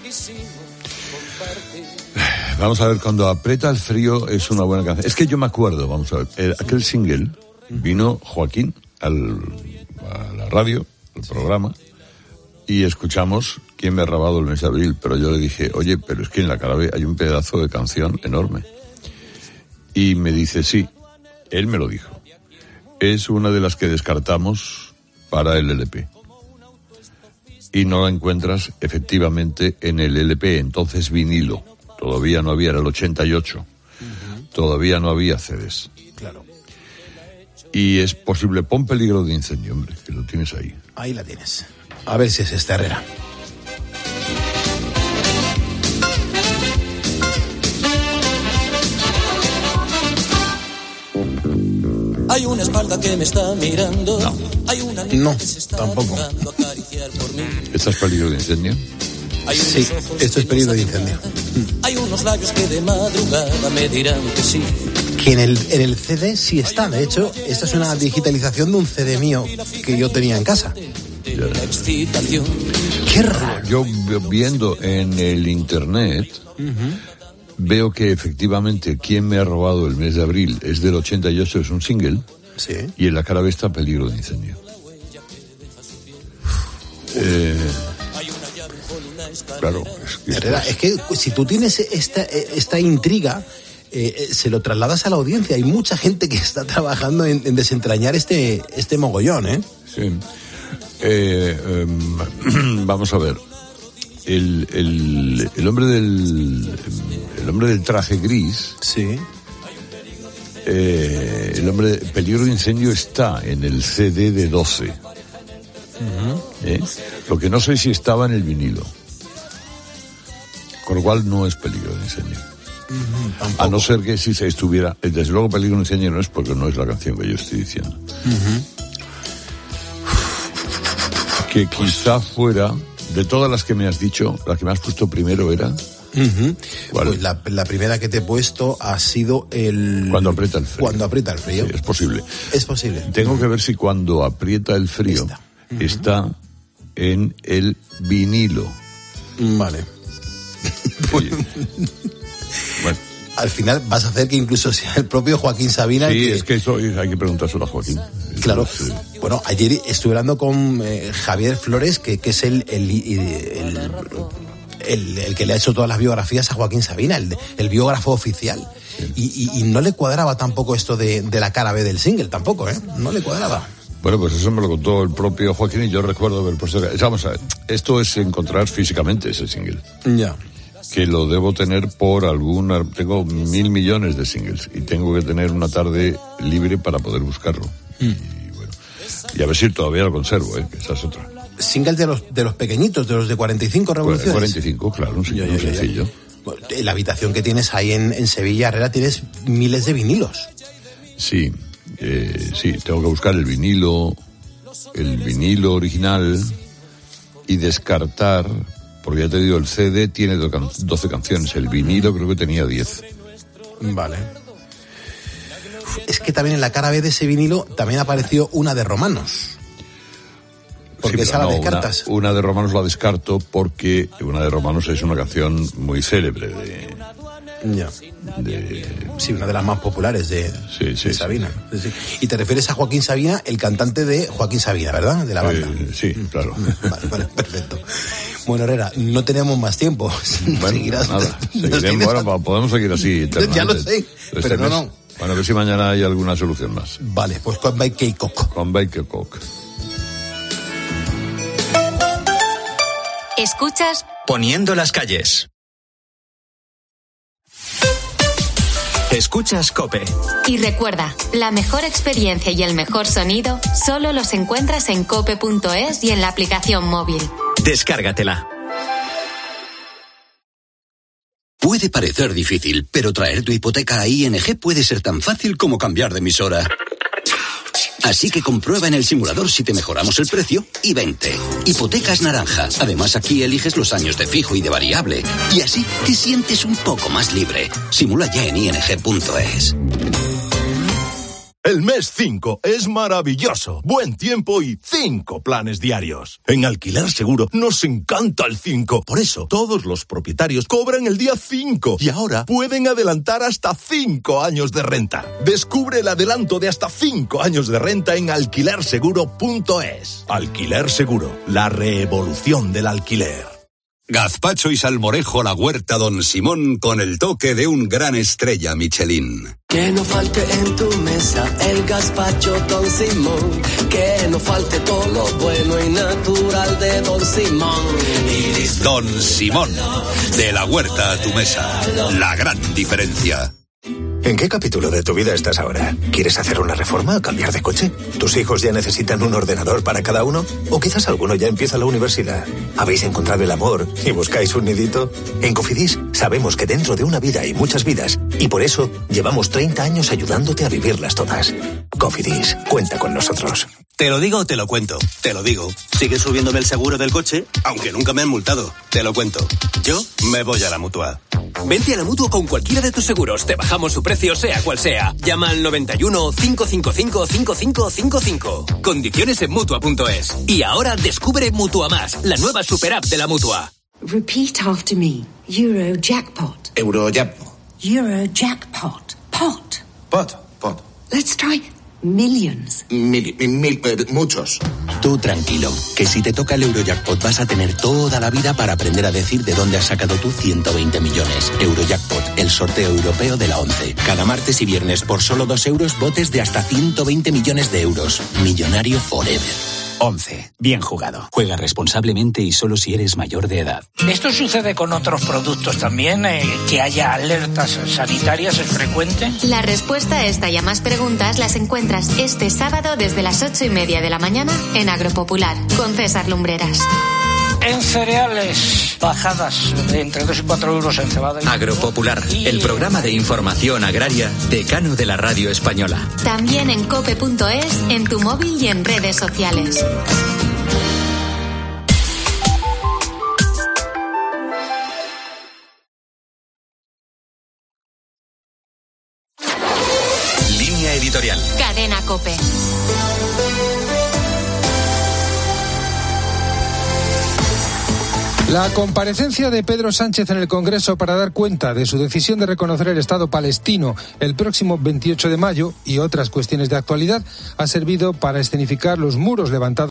Vamos a ver, Cuando aprieta el frío es una buena canción. Es que yo me acuerdo, vamos a ver, el, aquel single vino Joaquín al, a la radio, al programa, y escuchamos Quién me ha robado el mes de abril, pero yo le dije, oye, pero es que en la cara B hay un pedazo de canción enorme. Y me dice, sí, él me lo dijo. Es una de las que descartamos para el L P. Y no la encuentras efectivamente en el L P, entonces vinilo. Todavía no había, era el ochenta y ocho. Uh-huh. Todavía no había C Ds. Claro. Y es posible, pon Peligro de Incendio, hombre, que lo tienes ahí. Ahí la tienes. A ver si es esta, Herrera. Hay una espalda que me está mirando. No. Hay una no, tampoco. ¿Esta es Peligro de Incendio? Sí, esto es Peligro de Incendio. Hay unos labios que de madrugada me dirán que sí. Que en el, en el C D sí está. De hecho, esta es una digitalización de un C D mío que yo tenía en casa. Qué raro. Yo viendo en el internet, uh-huh. veo que efectivamente Quién me ha robado el mes de abril es del ochenta y ocho, es un single. Sí. Y en la cara B está Peligro de Incendio. Eh, claro. Es que, Herrera, es que si tú tienes esta, esta intriga, eh, se lo trasladas a la audiencia. Hay mucha gente que está trabajando en, en desentrañar este, este mogollón, ¿eh? Sí. Eh, um, vamos a ver. El, el, el hombre del el hombre del traje gris. Sí. Eh, el hombre de Peligro de Incendio está en el C D de doce. Uh-huh. ¿Eh? Lo que no sé si estaba en el vinilo. Con lo cual no es Peligro de Incendio. Uh-huh, a no ser que si se estuviera. Desde luego Peligro de Incendio no es, porque no es la canción que yo estoy diciendo. Uh-huh. Que quizá fuera, de todas las que me has dicho, la que me has puesto primero era... Uh-huh. Pues la, la primera que te he puesto ha sido el... Cuando aprieta el frío. Cuando aprieta el frío. Sí, es posible. Es posible. Tengo que ver si Cuando aprieta el frío está, uh-huh. está en el vinilo. Vale. Oye. Bueno. Al final vas a hacer que incluso sea el propio Joaquín Sabina... Sí, que... es que eso hay que preguntárselo a Joaquín. Claro. Eso, sí. Bueno, ayer estuve hablando con eh, Javier Flores, que, que es el el, el, el el que le ha hecho todas las biografías a Joaquín Sabina, el, el biógrafo oficial. Y, y, y no le cuadraba tampoco esto de, de la cara B del single, tampoco, ¿eh? No le cuadraba. Bueno, pues eso me lo contó el propio Joaquín y yo recuerdo haber puesto... Vamos a ver, esto es encontrar físicamente ese single. Ya. Que lo debo tener por alguna... Tengo mil millones de singles y tengo que tener una tarde libre para poder buscarlo. Mm. Y bueno, y a ver si todavía lo conservo, ¿eh? Esa es otra. Singles de los, de los pequeñitos, de los de cuarenta y cinco revoluciones. cuarenta y cinco, claro, un single sencillo. En la habitación que tienes ahí en, en Sevilla, Herrera, tienes miles de vinilos. Sí, eh, sí, tengo que buscar el vinilo, el vinilo original y descartar, porque ya te digo, el C D tiene doce canciones, el vinilo creo que tenía diez. Vale. Uf, es que también en la cara B de ese vinilo también apareció una de Romanos. Porque sí, esa la no, descartas. Una, una de Romanos la descarto porque una de Romanos es una canción muy célebre de... Ya. De... Sí, una de las más populares de, sí, sí, de Sabina. Sí. Sí, sí. Y te refieres a Joaquín Sabina, el cantante de Joaquín Sabina, ¿verdad? De la banda. Eh, sí, claro. Vale, vale, perfecto. Bueno, Herrera, no tenemos más tiempo. Bueno, Seguirás, nada, seguiremos, bueno, podemos seguir así. Ya lo sé, pero este no, mes. no. Bueno, a ver si mañana hay alguna solución más. Vale, pues con Bake y Coke. Con Bake Coke. Escuchas Poniendo las calles. Escuchas COPE. Y recuerda, la mejor experiencia y el mejor sonido solo los encuentras en cope punto es y en la aplicación móvil. Descárgatela. Puede parecer difícil, pero traer tu hipoteca a I N G puede ser tan fácil como cambiar de emisora. Así que comprueba en el simulador si te mejoramos el precio y vente. Hipotecas Naranja. Además, aquí eliges los años de fijo y de variable. Y así te sientes un poco más libre. Simula ya en i n g punto es. El mes cinco es maravilloso. Buen tiempo y cinco planes diarios. En Alquiler Seguro nos encanta el cinco. Por eso, todos los propietarios cobran el día cinco. Y ahora pueden adelantar hasta cinco años de renta. Descubre el adelanto de hasta cinco años de renta en alquiler seguro punto es. Alquiler Seguro, la revolución del alquiler. Gazpacho y salmorejo La Huerta Don Simón con el toque de un gran estrella Michelin. Que no falte en tu mesa el gazpacho Don Simón. Que no falte todo lo bueno y natural de Don Simón. Don Simón, de la huerta a tu mesa. La gran diferencia. ¿En qué capítulo de tu vida estás ahora? ¿Quieres hacer una reforma o cambiar de coche? ¿Tus hijos ya necesitan un ordenador para cada uno? ¿O quizás alguno ya empieza la universidad? ¿Habéis encontrado el amor y buscáis un nidito? En Cofidis sabemos que dentro de una vida hay muchas vidas y por eso llevamos treinta años ayudándote a vivirlas todas. Cofidis, cuenta con nosotros. Te lo digo o te lo cuento. Te lo digo. Sigue subiéndome el seguro del coche, aunque nunca me han multado. Te lo cuento. Yo me voy a la Mutua. Vente a la Mutua con cualquiera de tus seguros. Te bajamos su precio sea cual sea. Llama al noventa y uno, cinco cinco cinco, cinco cinco cinco cinco. Condiciones en Mutua punto es. Y ahora descubre Mutua Más, la nueva super app de la Mutua. Repeat after me. Eurojackpot. Eurojackpot. Eurojackpot. Pot. Pot. Pot. Let's try millions. Mil, mil, eh, muchos. Tú tranquilo, que si te toca el Eurojackpot vas a tener toda la vida para aprender a decir de dónde has sacado tú ciento veinte millones. Eurojackpot, el sorteo europeo de la once. Cada martes y viernes por solo dos euros, botes de hasta ciento veinte millones de euros. Millonario forever. once. Bien jugado. Juega responsablemente y solo si eres mayor de edad. ¿Esto sucede con otros productos también? Eh, ¿Que haya alertas sanitarias es frecuente? La respuesta a esta y a más preguntas las encuentras este sábado desde las ocho y media de la mañana en Agropopular con César Lumbreras. En cereales, bajadas de entre dos y cuatro euros en cebada. Agropopular, el programa de información agraria decano de la radio española. También en cope punto es, en tu móvil y en redes sociales. Línea editorial. Cadena COPE. La comparecencia de Pedro Sánchez en el Congreso para dar cuenta de su decisión de reconocer el Estado palestino el próximo veintiocho de mayo y otras cuestiones de actualidad ha servido para escenificar los muros levantados